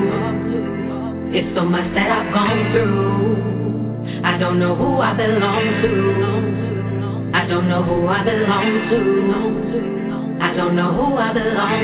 to. It's so much that I've gone through. I don't know who I belong to. I don't know who I belong to. I don't know who I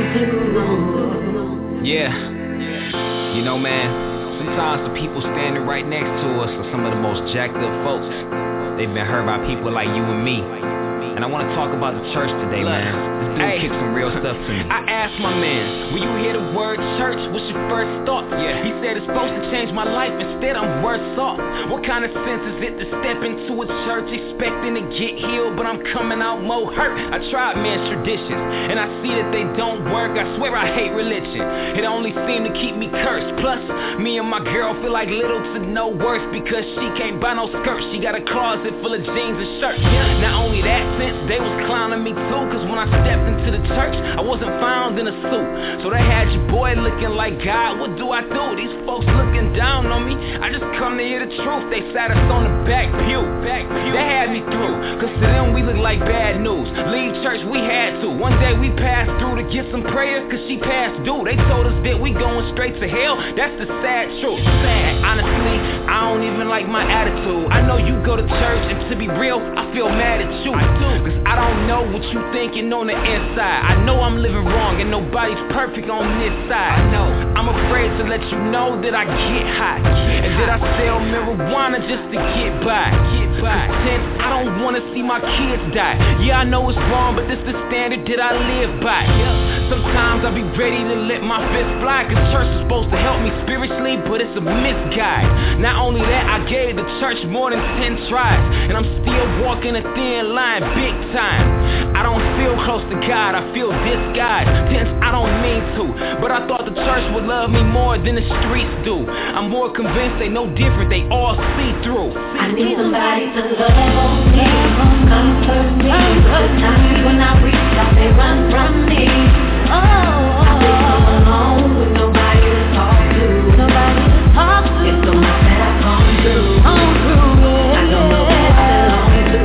belong to. Yeah, you know, man. Sometimes the people standing right next to us are some of the most jacked up folks. They've been hurt by people like you and me. And I want to talk about the church today, man. This dude hey. kicked some real stuff to me. I asked my man, when you hear the word church, what's your first thought? Yeah. He said it's supposed to change my life, instead I'm worse off. What kind of sense is it to step into a church expecting to get healed, but I'm coming out more hurt? I tried men's traditions, and I see that they don't work. I swear I hate religion. It only seemed to keep me cursed. Plus, me and my girl feel like little to no worse because she can't buy no skirt. She got a closet full of jeans and shirts. Yeah. Not only that, they was clowning me too, cause when I stepped into the church, I wasn't found in a suit. So they had your boy looking like God, what do I do? These folks looking down on me, I just come to hear the truth. They sat us on the back pew, back pew. They had me through, cause to them we look like bad news. Leave church, we had to. One day we passed through to get some prayer, cause she passed due. They told us that we going straight to hell, that's the sad truth. And honestly, I don't even like my attitude. I know you go to church, and to be real, I feel mad at you. I do. Cause I don't know what you thinking on the inside. I know I'm living wrong and nobody's perfect on this side. I know I'm afraid to let you know that I get high and that I sell marijuana just to get by. Cause since I don't wanna see my kids die. Yeah, I know it's wrong, but this the standard that I live by. Sometimes I be ready to let my fist fly, cause church is supposed to help me spiritually, but it's a misguide. Not only that, I gave the church more than ten tries, and I'm still walking a thin line, big time. I don't feel close to God, I feel disguised. Tense, I don't mean to, but I thought the church would love me more than the streets do. I'm more convinced they no different, they all see through. I need somebody to love on me, comfort me. The times when I reach out, they run from me. Oh, I feel so alone with nobody to talk to. Nobody to talk to. It's so much that I've gone through. Gone through. I don't know who I belong to.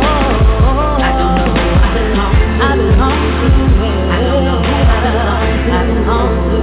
Oh, I don't know who I belong to. I belong to. I don't know who I belong to. I belong to.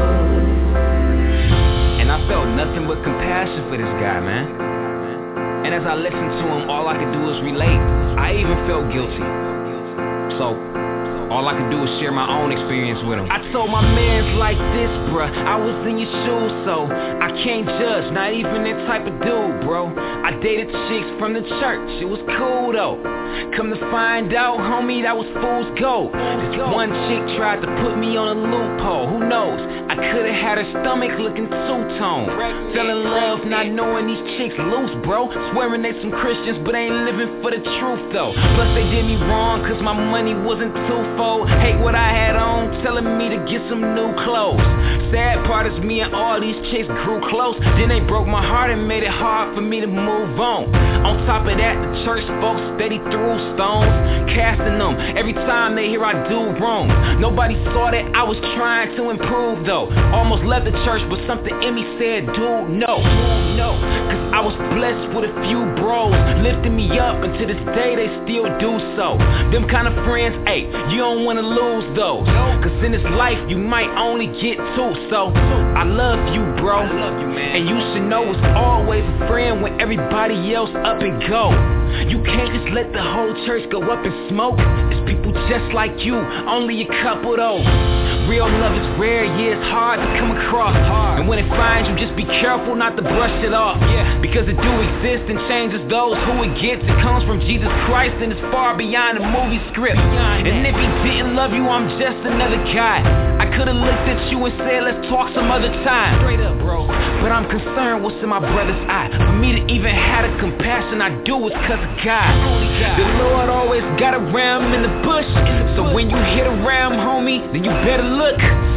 And I felt nothing but compassion for this guy, man. And as I listened to him, all I could do was relate. I even felt guilty. So all I could do was share my own experience with him. I told my mans like this, bruh, I was in your shoes, so I can't judge, not even that type of dude, bro. I dated chicks from the church, it was cool though. Come to find out, homie, that was fool's gold. This one chick tried to put me on a loophole, who knows? I could've had her stomach looking two-tone. Fell in love not knowing these chicks loose, bro. Swearing they some Christians, but ain't living for the truth though. Plus they did me wrong, cause my money wasn't twofold. Hate what I had on, telling me to get some new clothes. Sad part is me and all these chicks grew close. Then they broke my heart and made it hard for me to move on. On top of that, the church folks steady threw stones, casting them every time they hear I do wrong. Nobody saw that I was trying to improve though. Almost left the church, but something in me said, dude, no, no. Cause I was blessed with a few bros, lifting me up, and to this day they still do so. Them kind of friends, ayy, you don't wanna lose those. Cause in this life you might only get two. So I love you, bro. I love you, man. And you should know it's always a friend when everybody else up and go. You can't just let the whole church go up in smoke. It's people just like you, only a couple though. Real love is rare, yeah, it's hard to come across. And when it finds you, just be careful not to brush it off. Because it do exist and changes those who it gets. It comes from Jesus Christ and it's far beyond the movie script. And if he didn't love you, I'm just another guy. I could've looked at you and said, let's talk some other time. Straight up, bro. But I'm concerned what's in my brother's eye. For me to even have the compassion I do is cause of God. The Lord always got a ram in the bush. So when you hit a ram, homie, then you better look.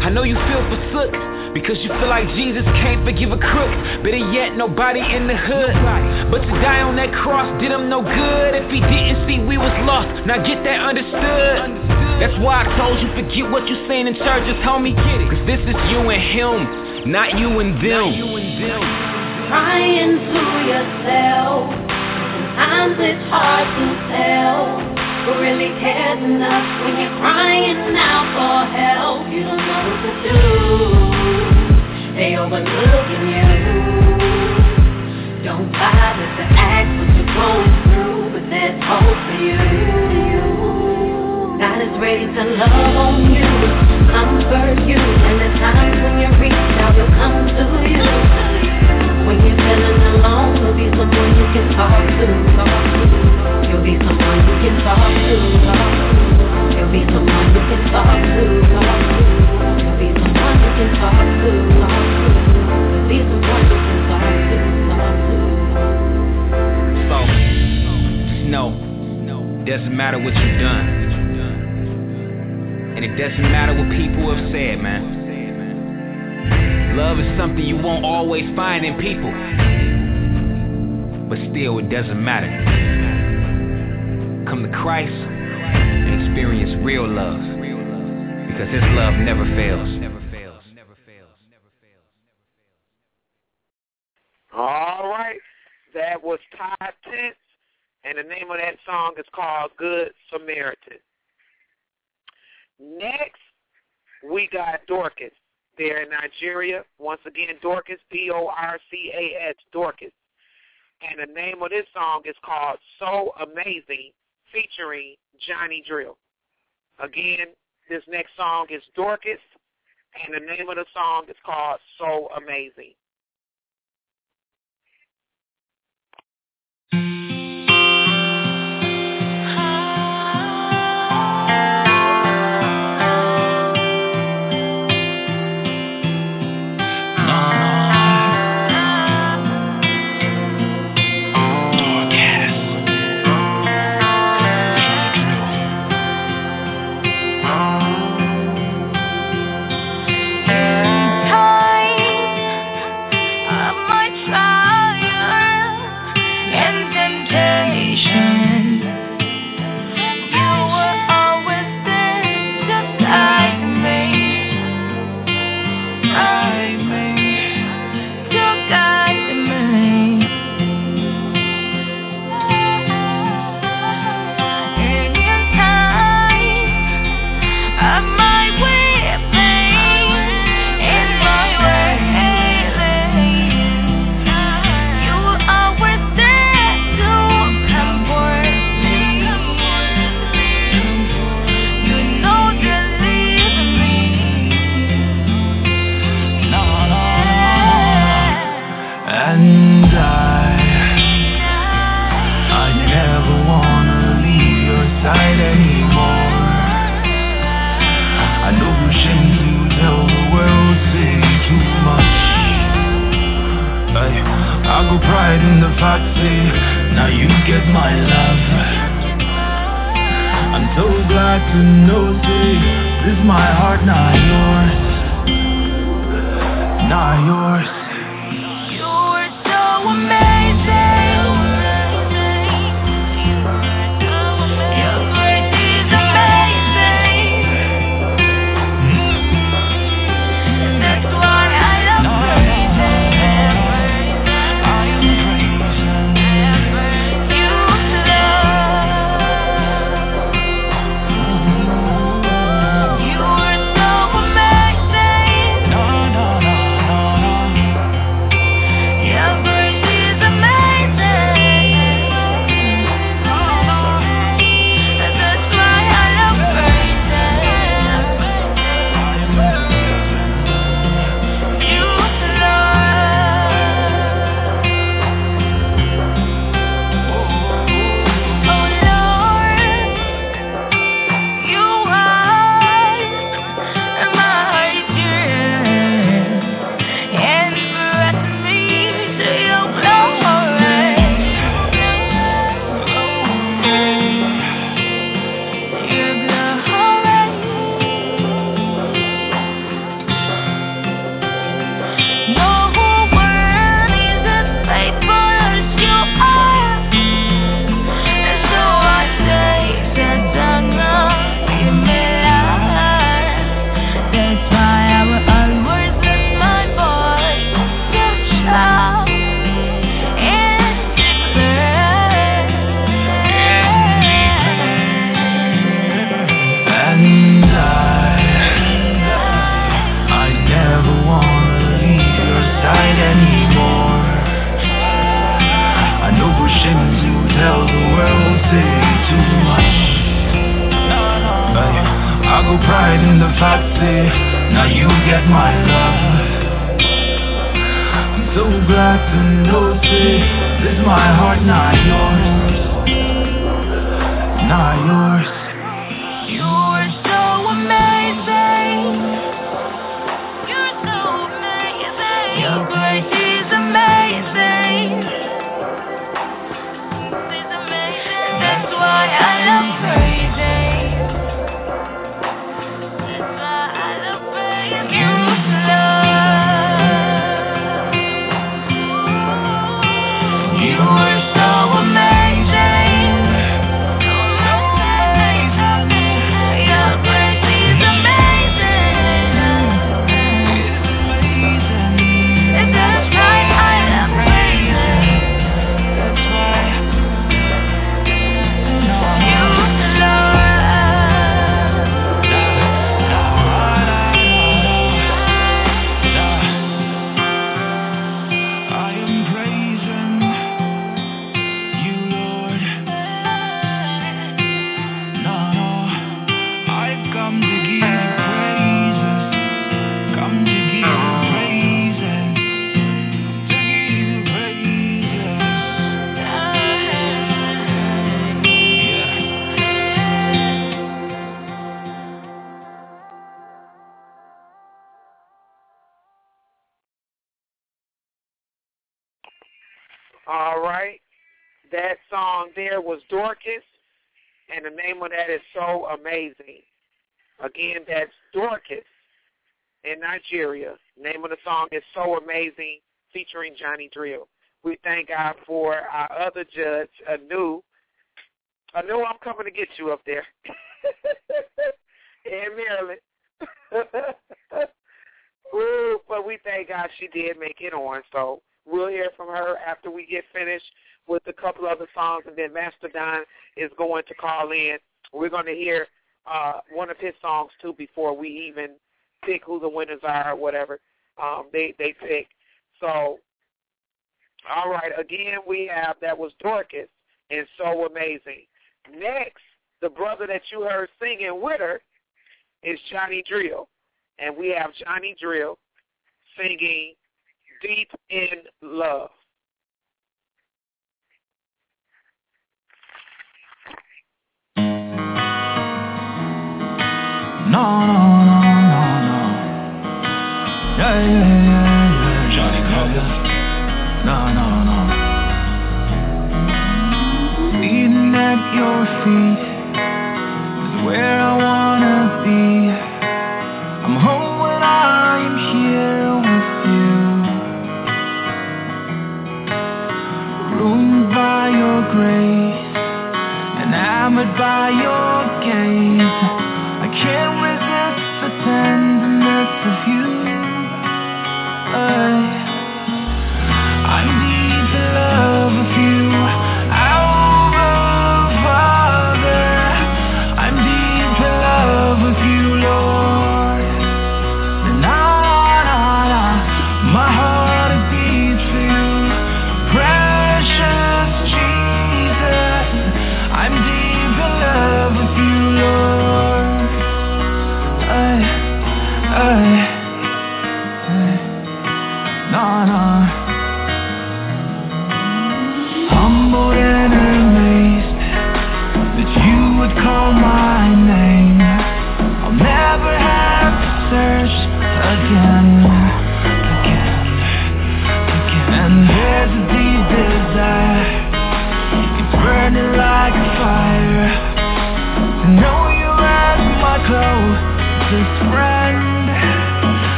I know you feel forsook because you feel like Jesus can't forgive a crook. Better yet, nobody in the hood. But to die on that cross did him no good. If he didn't see we was lost, now get that understood. That's why I told you forget what you saying in churches, homie. Cause this is you and him, not you and them. Crying to yourself, sometimes it's hard to tell who really cares enough when you're crying out for help. You don't know what to do, they overlooking you. Don't bother to ask what you're going through, but there's hope for you. God is ready to love on you, comfort you, and the times when you reach out, he'll come to you. When you're feeling alone, he'll be someone you can talk to. He'll be someone you can talk to. He'll be someone you can talk to. He'll be someone you can talk to. He'll be someone you can talk to. So, just know, it doesn't matter what you've done. And it doesn't matter what people have said, man. Love is something you won't always find in people. But still, it doesn't matter. Come to Christ and experience real love. Because his love never fails. All right. That was Todd Tense. And the name of that song is called Good Samaritan. Next, we got Dorcas. There in Nigeria. Once again, Dorcas, D O R C A S, Dorcas. And the name of this song is called So Amazing, featuring Johnny Drill. Again, this next song is Dorcas, and the name of the song is called So Amazing. You are so amazing. taxi, now you get my love. I'm so glad to know, see, this is my heart, not yours, not yours. You are so amazing. You're so amazing. Your grace is amazing. It's amazing. That's why I love praising. That's why I love praising you, Lord. You are so amazing. Your grace is amazing. That's why I love praising. That's why you, I am praising you, Lord. No, no, I come to give you praises, come to give you praises, to give you praises. All right. That song there was Dorcas, and the name of that is So Amazing. Again, that's Dorcas in Nigeria. Name of the song is So Amazing, featuring Johnny Drill. We thank God for our other judge, Anu. Anu, I'm coming to get you up there. In Maryland. Woo, but we thank God she did make it on, so we'll hear from her after we get finished with a couple other songs, and then Master Don is going to call in. We're going to hear uh, one of his songs, too, before we even pick who the winners are or whatever um, they, they pick. So, all right, again, we have, that was Dorcas and So Amazing. Next, the brother that you heard singing with her is Johnny Drill, and we have Johnny Drill singing Deep in Love. No, no, no, no, no. Yeah, yeah, yeah, yeah. Johnny Carter. No, no, no. Leaning at your feet is where I wanna be. I'm home when I'm here with you. Ruled by your grace, enamored by your gaze. I can't resist the tenderness of you. I, I need the love of you. Our Father, I'm deep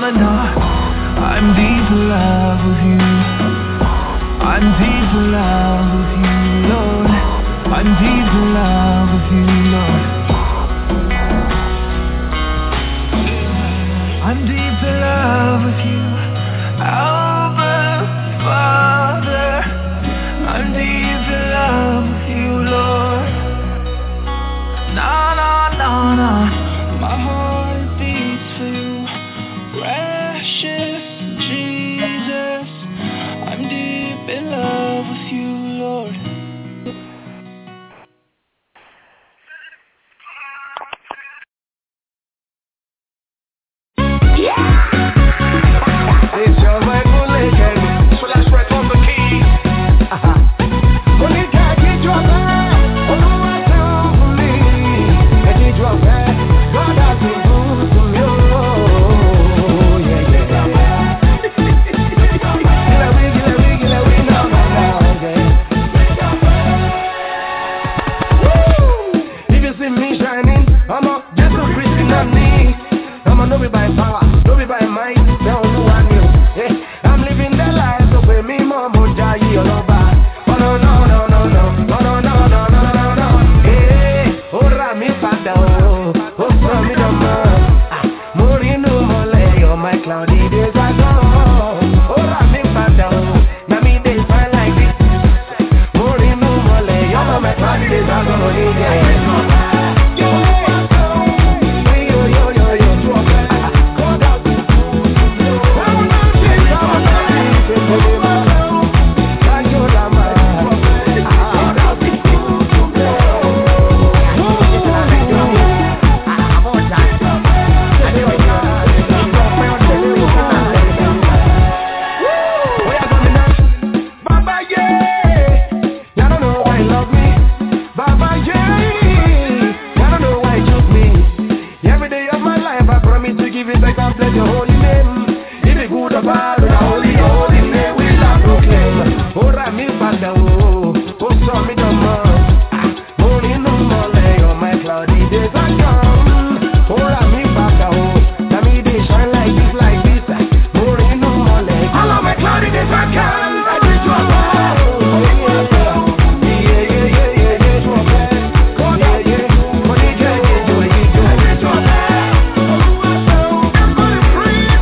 no. I'm deep in love with you. I'm deep in love with you, Lord. I'm deep in love with you, Lord. I'm deep in love with you, Abba Father. I'm deep in love with you, Lord. No, no, no, no. My heart beats for you, precious Jesus. I'm deep in love with you, Lord. It's your way, Muleke. So let's break on the keys. Muleke, get your back. Oh, I tell me. Get your back. God has been good to me. Oh, yeah, yeah. Gila we, gila we, gila we, now, now, now, yeah. If you see me shining, I'm a Jesus Christ in the knee. I'm a no be by power, no be by might. There only one you. Yeah. I'm living the life so when me mom won't die all over. Oh no no no no no, oh no no no no no no. Hey, oh Rami Pada oh, oh so me no more. Mori no more lay on my cloudy days I go. Oh Rami Pada oh, now me days fine like this. Mori no more lay on my cloudy days I go. Yeah. Free.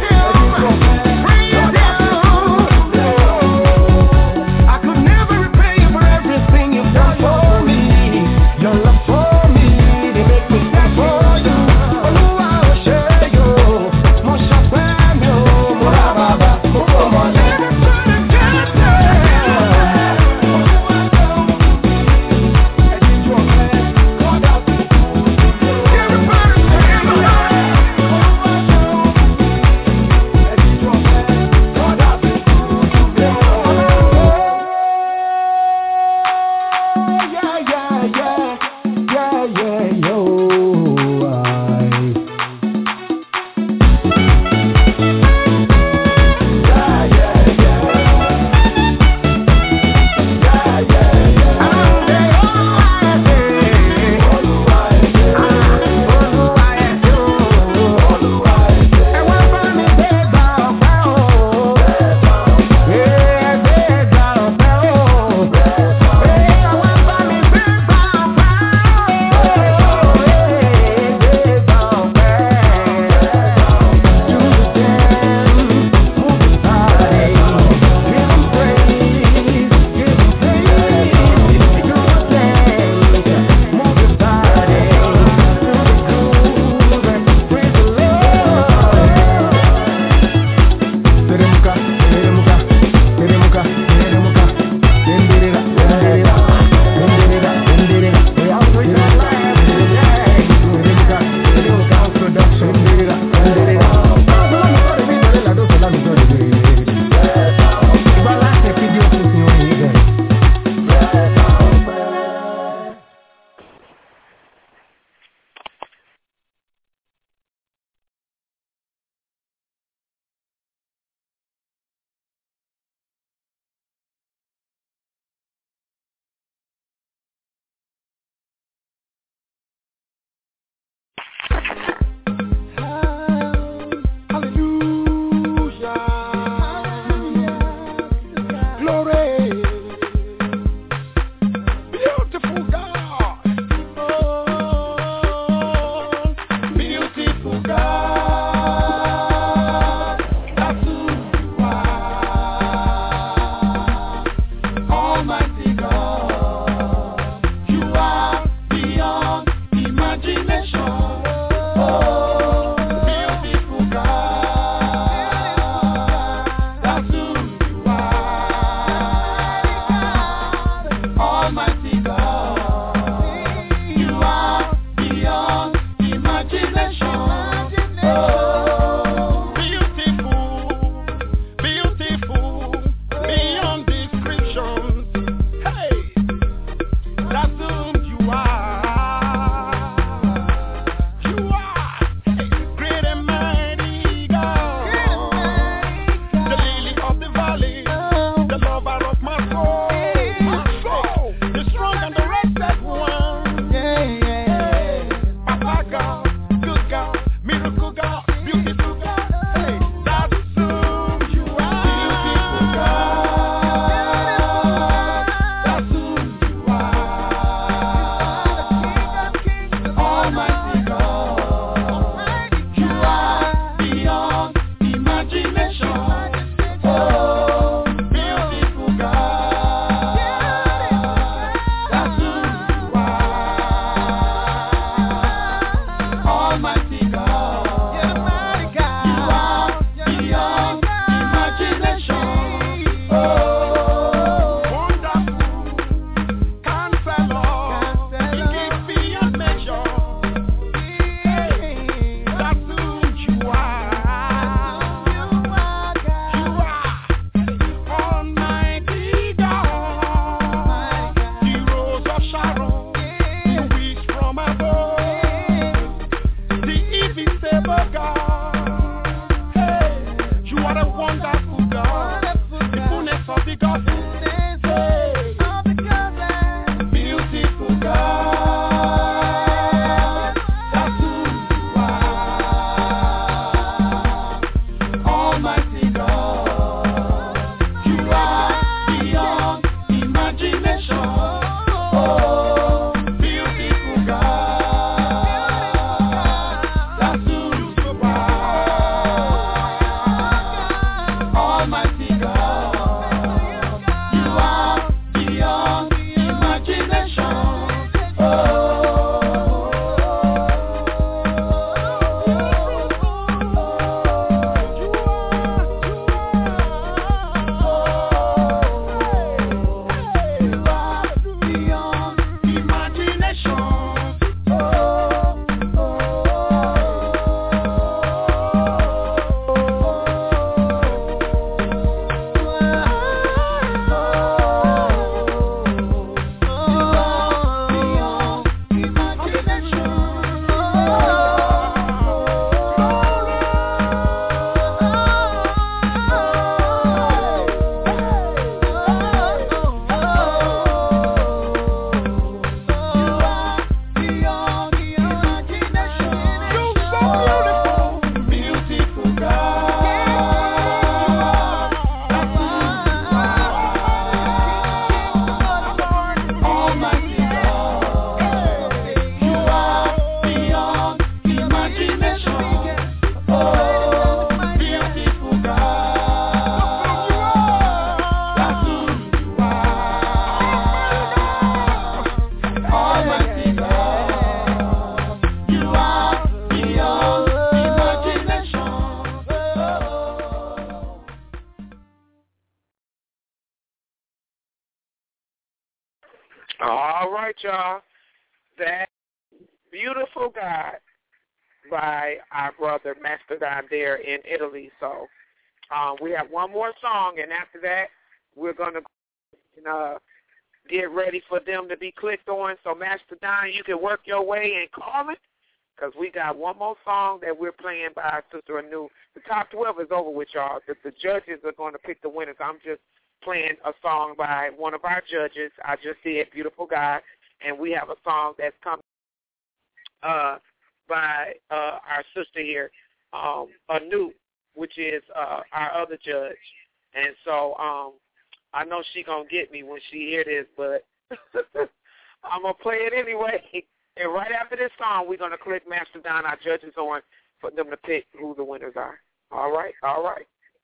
right, y'all. That Beautiful God by our brother Mastodon there in Italy. So um, we have one more song, and after that, we're going to uh, get ready for them to be clicked on. So Mastodon, you can work your way and call it, because we got one more song that we're playing by our sister Anu. The top twelve is over with, y'all. The, the judges are going to pick the winners. I'm just playing a song by one of our judges. I just did Beautiful God, and we have a song that's coming uh, by uh, our sister here, um, Anu, which is uh, our other judge. And so um, I know she going to get me when she hear this, but I'm going to play it anyway. And right after this song, we're going to click Mastodon, our judges, on for them to pick who the winners are. All right? All right.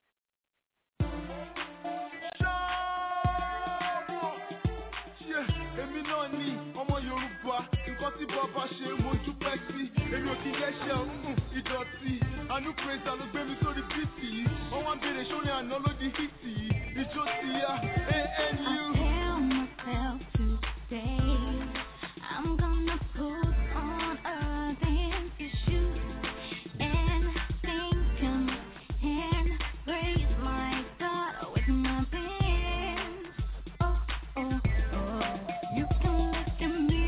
Tí bàbá ṣe mojú pẹ́ sí, èmi ò kí lẹ́ṣẹ̀ ìdọ̀tí. Àánú praise ló gbé mi sórí bíìtì yìí. Wọ́n wá ń béèrè sórí àná ló di hìtì yìí. Ìjó ti yá, A N U. I tell myself today, I'm gonna put on a dancing shoe and sing him and praise my God with my hands. Oh, oh, oh, you can look at me.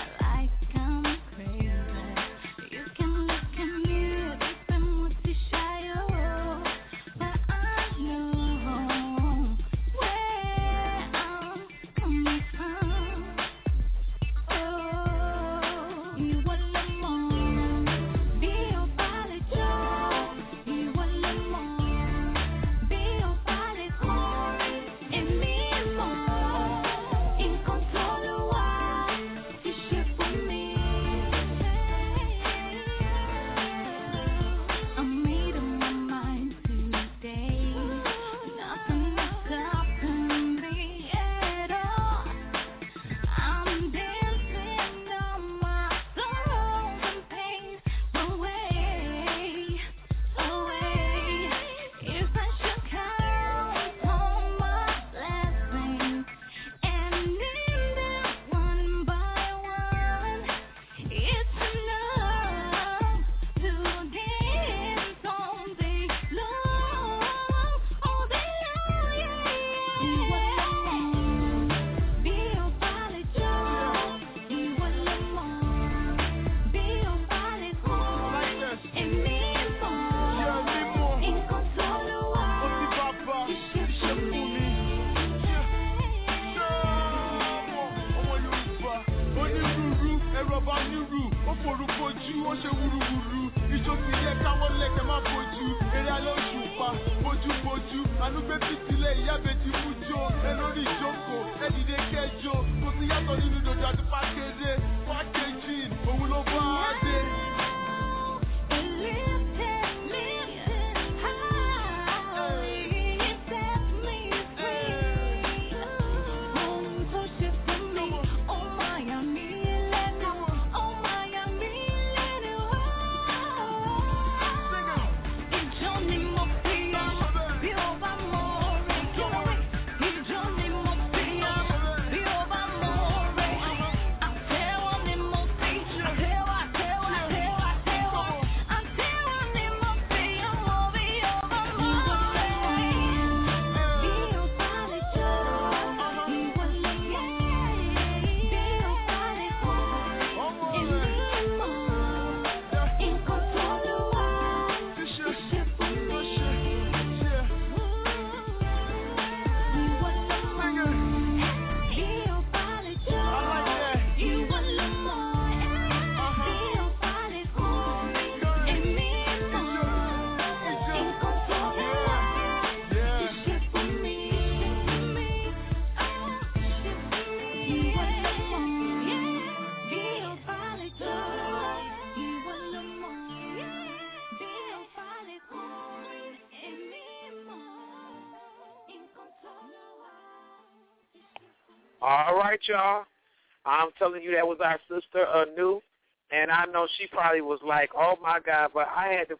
All right, y'all. I'm telling you, that was our sister Anu, and I know she probably was like, "Oh my God!" But I had to,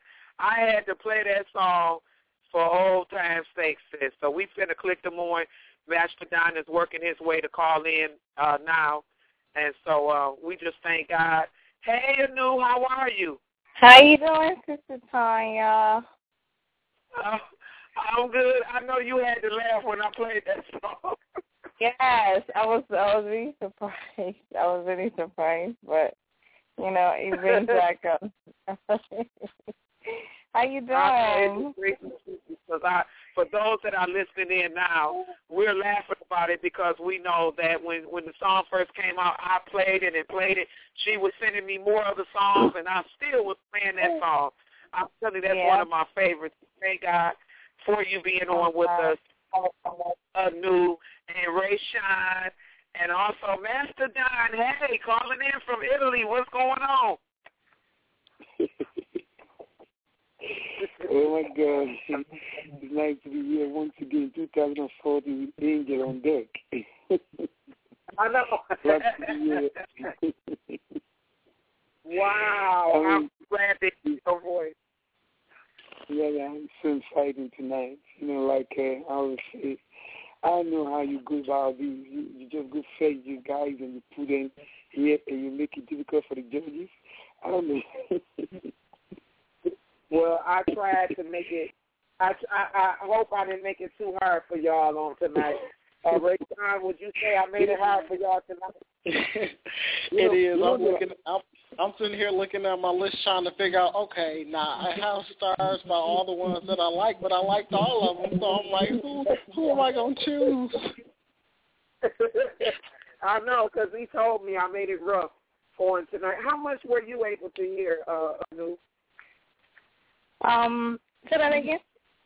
I had to play that song for old time's sake, sis. So we finna click them on. Mastodon is working his way to call in uh, now, And so uh, we just thank God. Hey, Anu, how are you? How you doing, Sister Tanya? Uh, I'm good. I know you had to laugh when I played that song. Yes, I was. I was really surprised. I was really surprised, but you know, it brings back up. How you doing? Because I, for those that are listening in now, we're laughing about it because we know that when, when the song first came out, I played it and played it. She was sending me more of the songs, and I still was playing that song. I'm telling you, that's yeah. one of my favorites. Thank God for you being on with us, Anu and Ray Shine, and also Master Don. Hey, calling in from Italy. What's going on? Oh, my God. It's nice to be here once again, two thousand forty with Angel on deck. I know. Glad to be here. Wow. Um, I'm glad to hear your voice. Yeah, yeah, I'm so excited tonight. You know, like uh, I always say, I know how you go about these. You, you just go fetch you guys and you put them here and you make it difficult for the judges. I don't know. Well, I tried to make it. I, I I hope I didn't make it too hard for y'all on tonight. Uh, Ray John, would you say I made it hard for y'all tonight? It is. I'm looking. I'm, I'm sitting here looking at my list, trying to figure out. Okay, now I have stars by all the ones that I like, but I liked all of them. So I'm like, who who am I gonna choose? I know, because he told me I made it rough for him tonight. How much were you able to hear, uh, Anu? Um, say that again.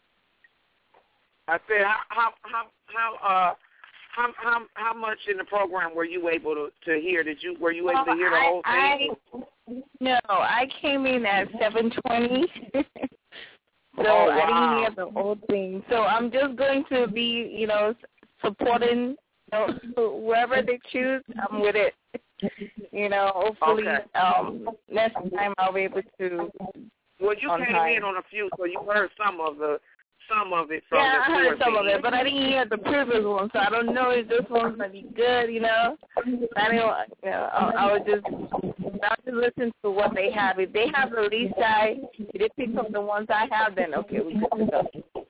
I said, how how how how uh how how how much in the program were you able to, to hear? Did you were you able to hear the whole thing? I, no, I came in at seven twenty, so oh, wow. I didn't hear the whole thing. So I'm just going to be, you know, supporting, you know, whoever they choose. I'm with it. You know, hopefully, okay. um, next time I'll be able to. Well, you came time. in on a few, so you heard some of the some of it from yeah, the I heard some thing. of it, but I didn't hear the previous one, so I don't know if this one's gonna be good. You know, I didn't. You know, I, I would just, I would just listen to what they have. If they have the least I, if they pick up the ones I have, then okay, we good to go.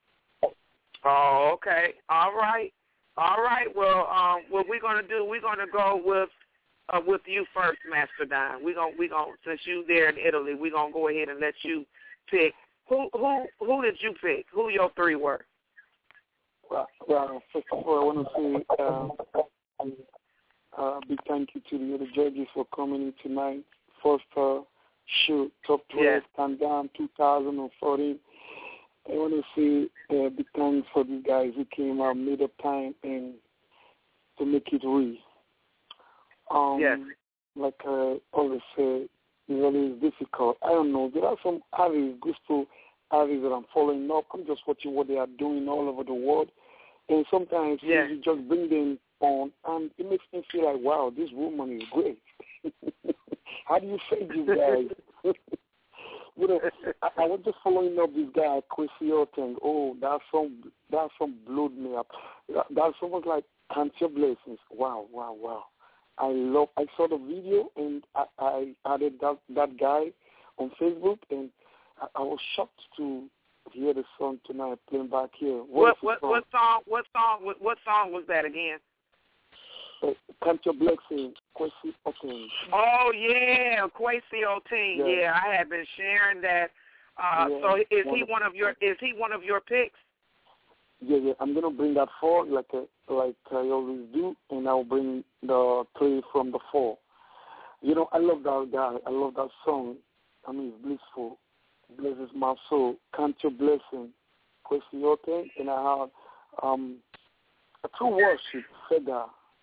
Oh, okay, all right, all right. Well, um, what we're gonna do, we're gonna go with. Uh, with you first, Master Don. We're gonna, we gonna, since you there in Italy, we're gonna go ahead and let you pick. Who, who, who did you pick? Who your three were? Well, well first of all, I want to say um, uh, big thank you to the other judges for coming in tonight. First uh, show, top twelve, yes. Countdown two thousand fourteen. I want to say uh, big thanks for these guys who came out, made up time, and to make it real. Um, yes. Like I always say, it really is difficult. I don't know. There are some artists, gospel artists that I'm following up. I'm just watching what they are doing all over the world. And sometimes yes. you just bring them on, and it makes me feel like, wow, this woman is great. How do you say this guy? You know, I, I was just following up this guy, Kwesi Oteng. Oh, that song, that song blew me up. That, that song was like, Count Your Blessings. Wow, wow, wow. I love. I saw the video and I, I added that that guy on Facebook, and I, I was shocked to hear the song tonight playing back here. What what song? what song? What song? What, what song was that again? Uh, Count Your Blessings, Kwesi Oteng. Oh yeah, Kwesi Oteng. Yeah. yeah, I have been sharing that. Uh, yeah, so is he one of your? Is he one of your picks? Yeah, yeah. I'm gonna bring that four like a, like I always do, and I'll bring the three from the four. You know, I love that guy. I love that song. I mean, it's blissful. Blesses my soul. Count Your Blessing, Kwesi Oteng, and I have um, a True Worship, Fega.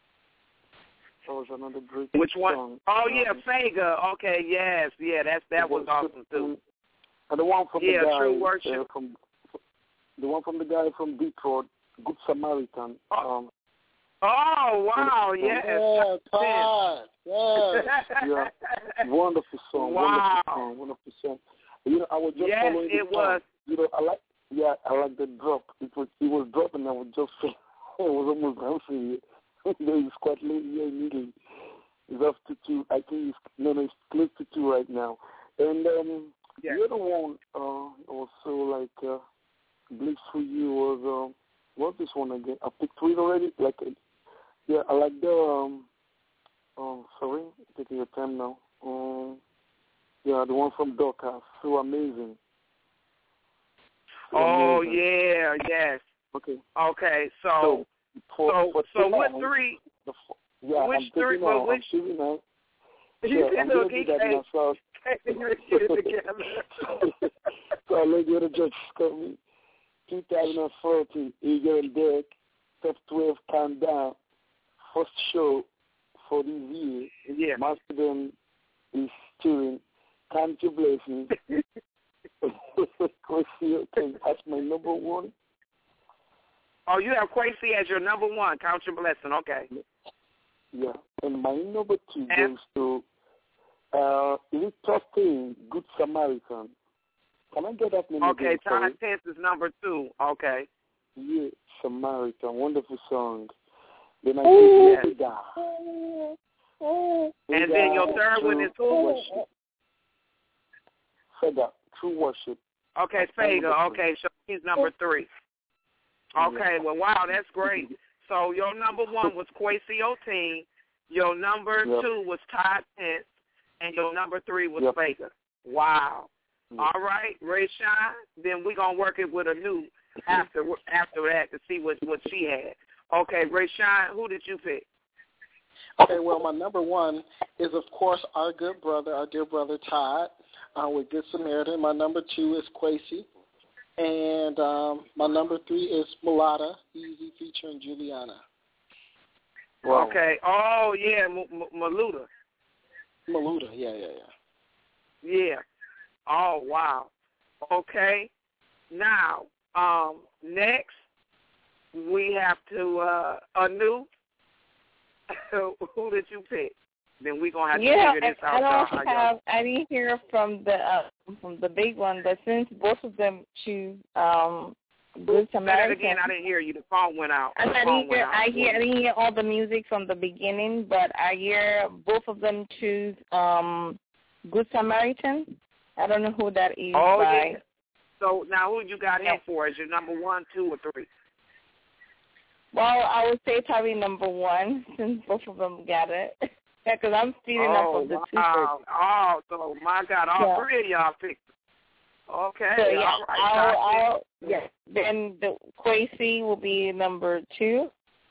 That was another great Which one? song. Oh yeah, um, Fega. Okay, yes, yeah, that's that was awesome too. And the one from yeah, the guy True Worship. Uh, from the one from the guy from Detroit, Good Samaritan. Um, oh wow, yes. Yeah, Todd. Yes. Yeah, wonderful song. Wow. Wonderful song. Wonderful song. You know, I was just yes, following the it song. was. You know, I like. Yeah, I like the drop. It was. It was dropping. I was just. I was almost dancing. It was quite late here in England. It's up to two. I think it's, no, no, it's close to two right now. And um, yeah. the other one uh, also like uh, Bliss for You was, uh, what's this one again? I picked three already. Like, uh, yeah, I like the, um, oh, sorry, taking your time now. Um, yeah, the one from Dorcas, So Amazing. So oh, amazing. yeah, yes. Okay. Okay, so, so, for, so, for so what three? The, yeah, which I'm three? Well, Well, which? I'm now. You yeah, can I'm look, gonna he do that can't. myself. Get it together. So I let you the judge call me. twenty fourteen, Eagle and Derek, top twelve countdown, first show for this year. Yeah. Mastodon is touring. Can't you bless me? Kwesi, that's my number one. Oh, you have Kwesi as your number one. Count your blessing. Okay. Yeah, and my number two and? goes to uh, is it trusting Good Samaritan? Can I get that name okay, again? Todd Tense is number two. Okay. Yeah, Samaritan, wonderful song. Then I get yes. And then your third one is who? Fega, True Worship. Okay, Fega. Okay, so he's number three. Okay, well, wow, that's great. So your number one was Kwesi Oteen, your number yep. two was Todd Tense, and your number three was yep. Fega. Wow. Yep. All right, Ray Shine. Then we're going to work it with a new after after that to see what, what she had. Okay, Ray Shine, who did you pick? Okay, well, my number one is, of course, our good brother, our dear brother Todd, uh, with Good Samaritan. My number two is Kwesi. And um, my number three is Mulata, Easy featuring Juliana. Wow. Okay. Oh, yeah, M- M- Maluta. Maluta, yeah, yeah, yeah. Yeah. Oh, wow. Okay. Now, um, next, we have to, uh, Anu. Who did you pick? Then we're going to have to yeah, figure this I, out. I don't how have, I didn't hear from the uh, from the big one, but since both of them choose um, Good Samaritan. Again, I didn't hear you. The phone went out. I, The I, phone didn't hear, went I, out. hear, I didn't hear all the music from the beginning, but I hear both of them choose um, Good Samaritan. I don't know who that is. Oh, by. yeah. So now who you got him for? Is your number one, two, or three? Well, I would say probably number one, since both of them got it. Yeah, because I'm feeding oh, up of the two. wow. Oh, so my God, all yeah. three of y'all picked. Okay, so, yeah, all right. I'll, I'll, yeah. Then the Kwesi will be number two.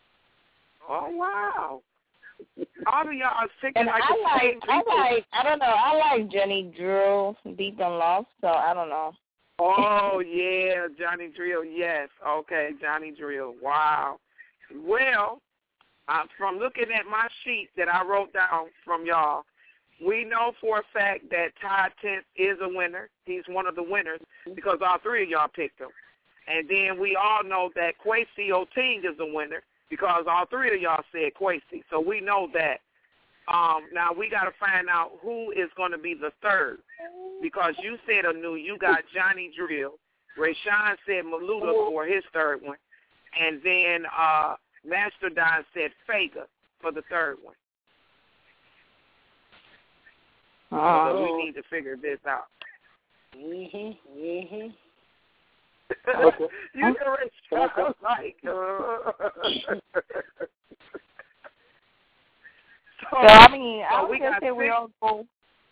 Oh wow! All of y'all are picking and like I the like, same I people. like, I don't know, I like Johnny Drill, Deep in Love. So I don't know. Oh yeah, Johnny Drill. Yes. Okay, Johnny Drill. Wow. Well. Uh, from looking at my sheet that I wrote down from y'all, we know for a fact that Todd Tense is a winner. He's one of the winners because all three of y'all picked him. And then we all know that Kwesi Oteen is a winner because all three of y'all said Kwesi. So we know that. Um, now we got to find out who is going to be the third because you said Anu, you got Johnny Drill. Rayshawn said Maluta for his third one. And then uh, Master Don said Fega for the third one. Uh, so we need to figure this out. Mhm, mhm. Okay. You can respond like. Uh, so, so I mean, I so would just say we all go.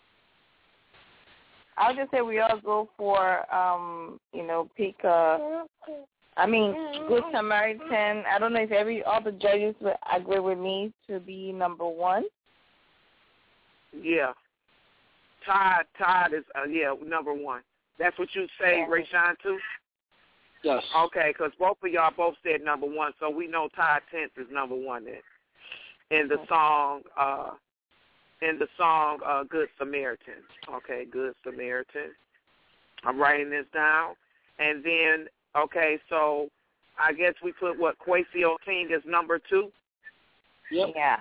I would just say we all go for, um, you know, pick a. I mean, Good Samaritan. I don't know if every all the judges would agree with me to be number one. Yeah. Todd, Todd is, uh, yeah, number one. That's what you say, yeah. Rayshawn, too? Yes. Okay, because both of y'all both said number one, so we know Todd Tense is number one then. In the song, uh, in the song, uh, Good Samaritan. Okay, Good Samaritan. I'm writing this down. And then, okay, so I guess we put, what, Kwesi Oteen is number two? Yep. Yeah.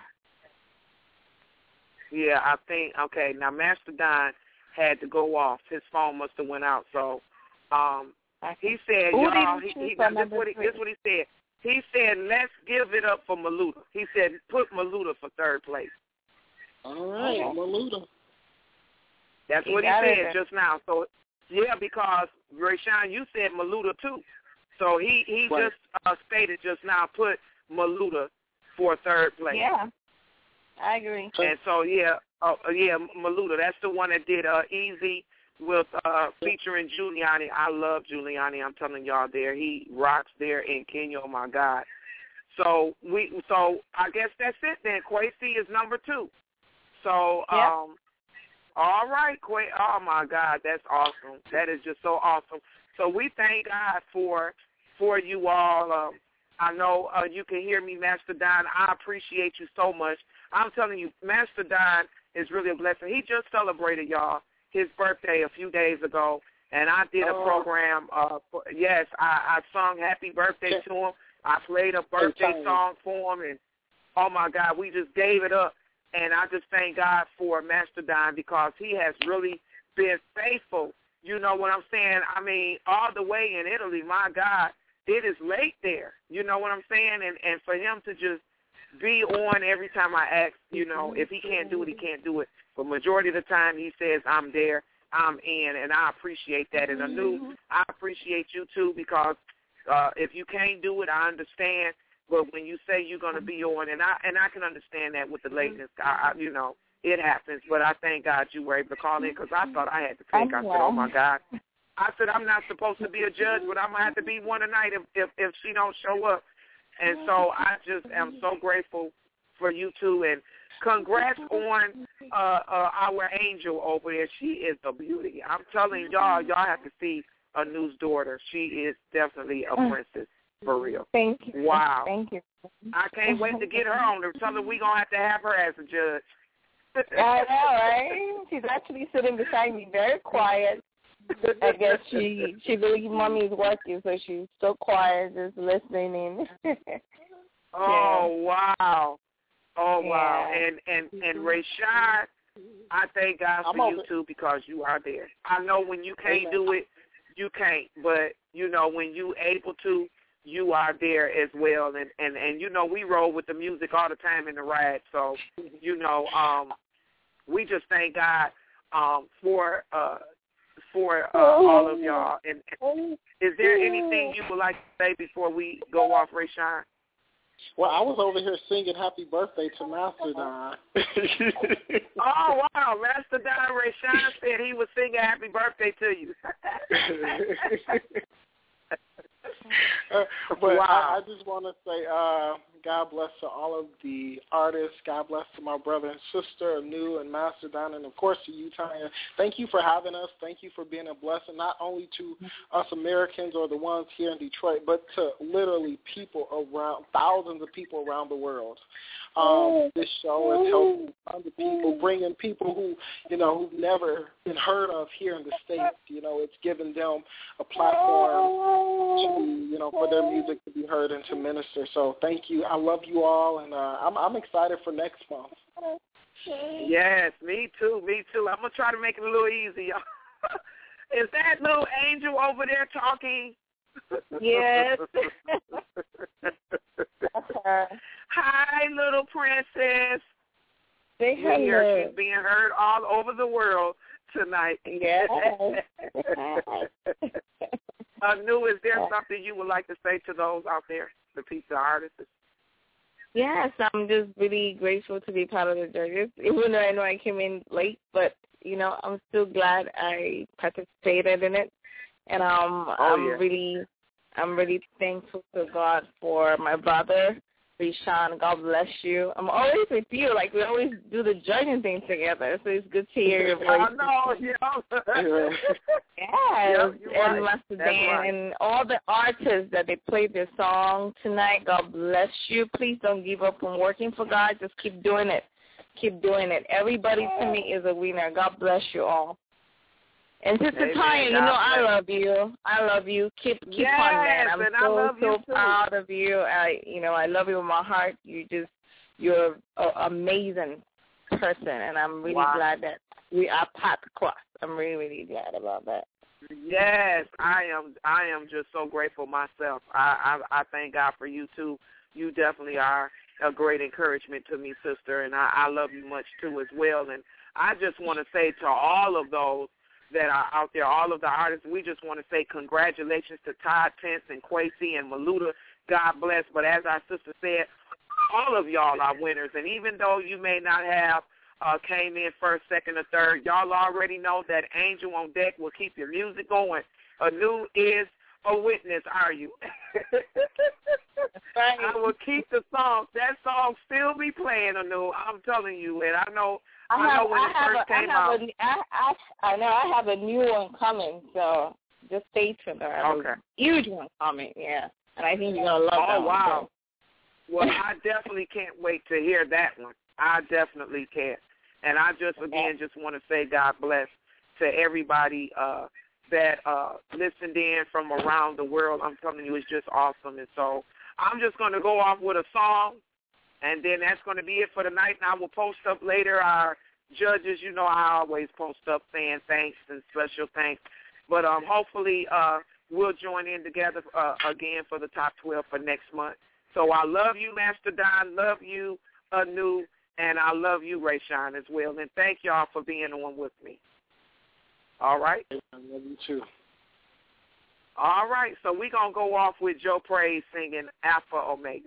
Yeah, I think, okay, now Master Don had to go off. His phone must have went out. So um, he said, Who y'all, did he, you he, choose this, what he, this what he said. He said, let's give it up for Maluta. He said, put Maluta for third place. All right, Okay. Maluda. That's You what he got it said then. just now. So, yeah, because, Rayshawn, you said Maluda too. So he, he Right. just uh, stated just now, put Maluda for third place. Yeah, I agree. And so, yeah, uh, yeah, Maluda, that's the one that did uh, Easy with uh, featuring Giuliani. I love Giuliani. I'm telling y'all there. He rocks there in Kenya, oh, my God. So, we, so I guess that's it then. Kwesi is number two. So, Yep. um, all right, Quay. Oh, my God, that's awesome. That is just so awesome. So we thank God for for you all. Um, I know uh, you can hear me, Master Don. I appreciate you so much. I'm telling you, Master Don is really a blessing. He just celebrated, y'all, his birthday a few days ago, and I did a Oh. program. Uh, for, yes, I, I sung Happy Birthday to him. I played a birthday song for him, and, oh, my God, we just gave it up. And I just thank God for Master Don because he has really been faithful. You know what I'm saying? I mean, all the way in Italy, my God, it is late there. You know what I'm saying? And and for him to just be on every time I ask, you know, if he can't do it, he can't do it. But majority of the time he says, I'm there, I'm in, and I appreciate that. And Anu, I appreciate you too because uh, if you can't do it, I understand. But when you say you're going to be on, and I and I can understand that with the lateness, I, I, you know, it happens. But I thank God you were able to call in because I thought I had to pick. I said, oh, my God. I said, I'm not supposed to be a judge, but I'm going to have to be one tonight if, if, if she don't show up. And so I just am so grateful for you two. And congrats on uh, uh, our angel over there. She is a beauty. I'm telling y'all, y'all have to see Anu's daughter. She is definitely a princess. For real. Thank you. Wow. Thank you. I can't wait to get her on there. Tell her we're going to have to have her as a judge. I know, right? She's actually sitting beside me, very quiet. I guess she she believes mommy's working, so she's so quiet, just listening. In. Oh, wow. Oh, Yeah. wow. And, and, and Rayshawn, I thank God for I'm you, over. too, because you are there. I know when you can't Amen. do it, you can't. But, you know, when you able to, you are there as well. And, and, and, you know, we roll with the music all the time in the ride. So, you know, um, we just thank God um, for uh, for uh, all of y'all. And, and is there anything you would like to say before we go off, Rayshawn? Well, I was over here singing Happy Birthday to Master Don. Oh, wow. Master Don Rayshawn said he was singing Happy Birthday to you. uh, but Wow. I, I just want to say uh, God bless to all of the artists. God bless to my brother and sister, Anu and Master Don, and, of course, to you, Tanya. Thank you for having us. Thank you for being a blessing, not only to us Americans or the ones here in Detroit, but to literally people around, thousands of people around the world. Um, this show is helping other people, bringing people who, you know, who've never been heard of here in the States. You know, it's giving them a platform to, you know, for their music to be heard and to minister. So thank you. I love you all, and uh, I'm, I'm excited for next month. Yes, me too, me too. I'm going to try to make it a little easier. Is that little angel over there talking? Yes. Hi, little princess. Say We hear hello. she's being heard all over the world tonight. Yes. Anu, is there something you would like to say to those out there, the pizza artists? Yes, I'm just really grateful to be part of the judges, even though I know I came in late, but, you know, I'm still glad I participated in it. And um, Oh, I'm yeah. really, I'm really thankful to God for my brother, Rayshawn. God bless you. I'm always with you. Like, we always do the judging thing together, so it's good to hear your voice. I know, yeah. Yes, Yep, you're and right. Master That's Dan right. and all the artists that they played their song tonight. God bless you. Please don't give up on working for God. Just keep doing it. Keep doing it. Everybody to me is a winner. God bless you all. And Sister Amen. Tanya, you God know I bless. love you. I love you. Keep keep Yes, on, man. I'm and I so love you so too. proud of you. I you know I love you with my heart. You just you're an amazing person, and I'm really Wow. glad that we are paths crossed. I'm really really glad about that. Yes, I am. I am just so grateful myself. I, I I thank God for you too, you definitely are a great encouragement to me, sister, and I, I love you much, too, as well. And I just want to say to all of those that are out there, all of the artists, we just want to say congratulations to Todd Pence and Kwesi and Maluda. God bless. But as our sister said, all of y'all are winners. And even though you may not have uh, came in first, second, or third, y'all already know that Angel on Deck will keep your music going. Anu is a witness, are you? Right. I will keep the song. That song still be playing, Anu. I'm telling you. And I know, I, I have, know when I it have first a, came I have out. A, I, I, I know I have a new one coming, so just stay tuned. I have Okay. a huge one coming, yeah. And I think you're going to love oh, that Oh, wow. one. Well, I definitely can't wait to hear that one. I definitely can. And I just, again, just want to say God bless to everybody uh, that uh, listened in from around the world. I'm telling you, it's just awesome. And so I'm just going to go off with a song, and then that's going to be it for the night. And I will post up later our judges. You know I always post up saying thanks and special thanks. But um, hopefully uh, we'll join in together uh, again for the top twelve for next month. So I love you, Master Don. Love you, Anu. And I love you, Rayshawn, as well. And thank y'all for being on with me. All right? I love you, too. All right. So we're going to go off with Joe Praise singing Alpha Omega.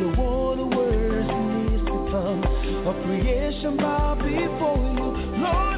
Creation bow before you, Lord.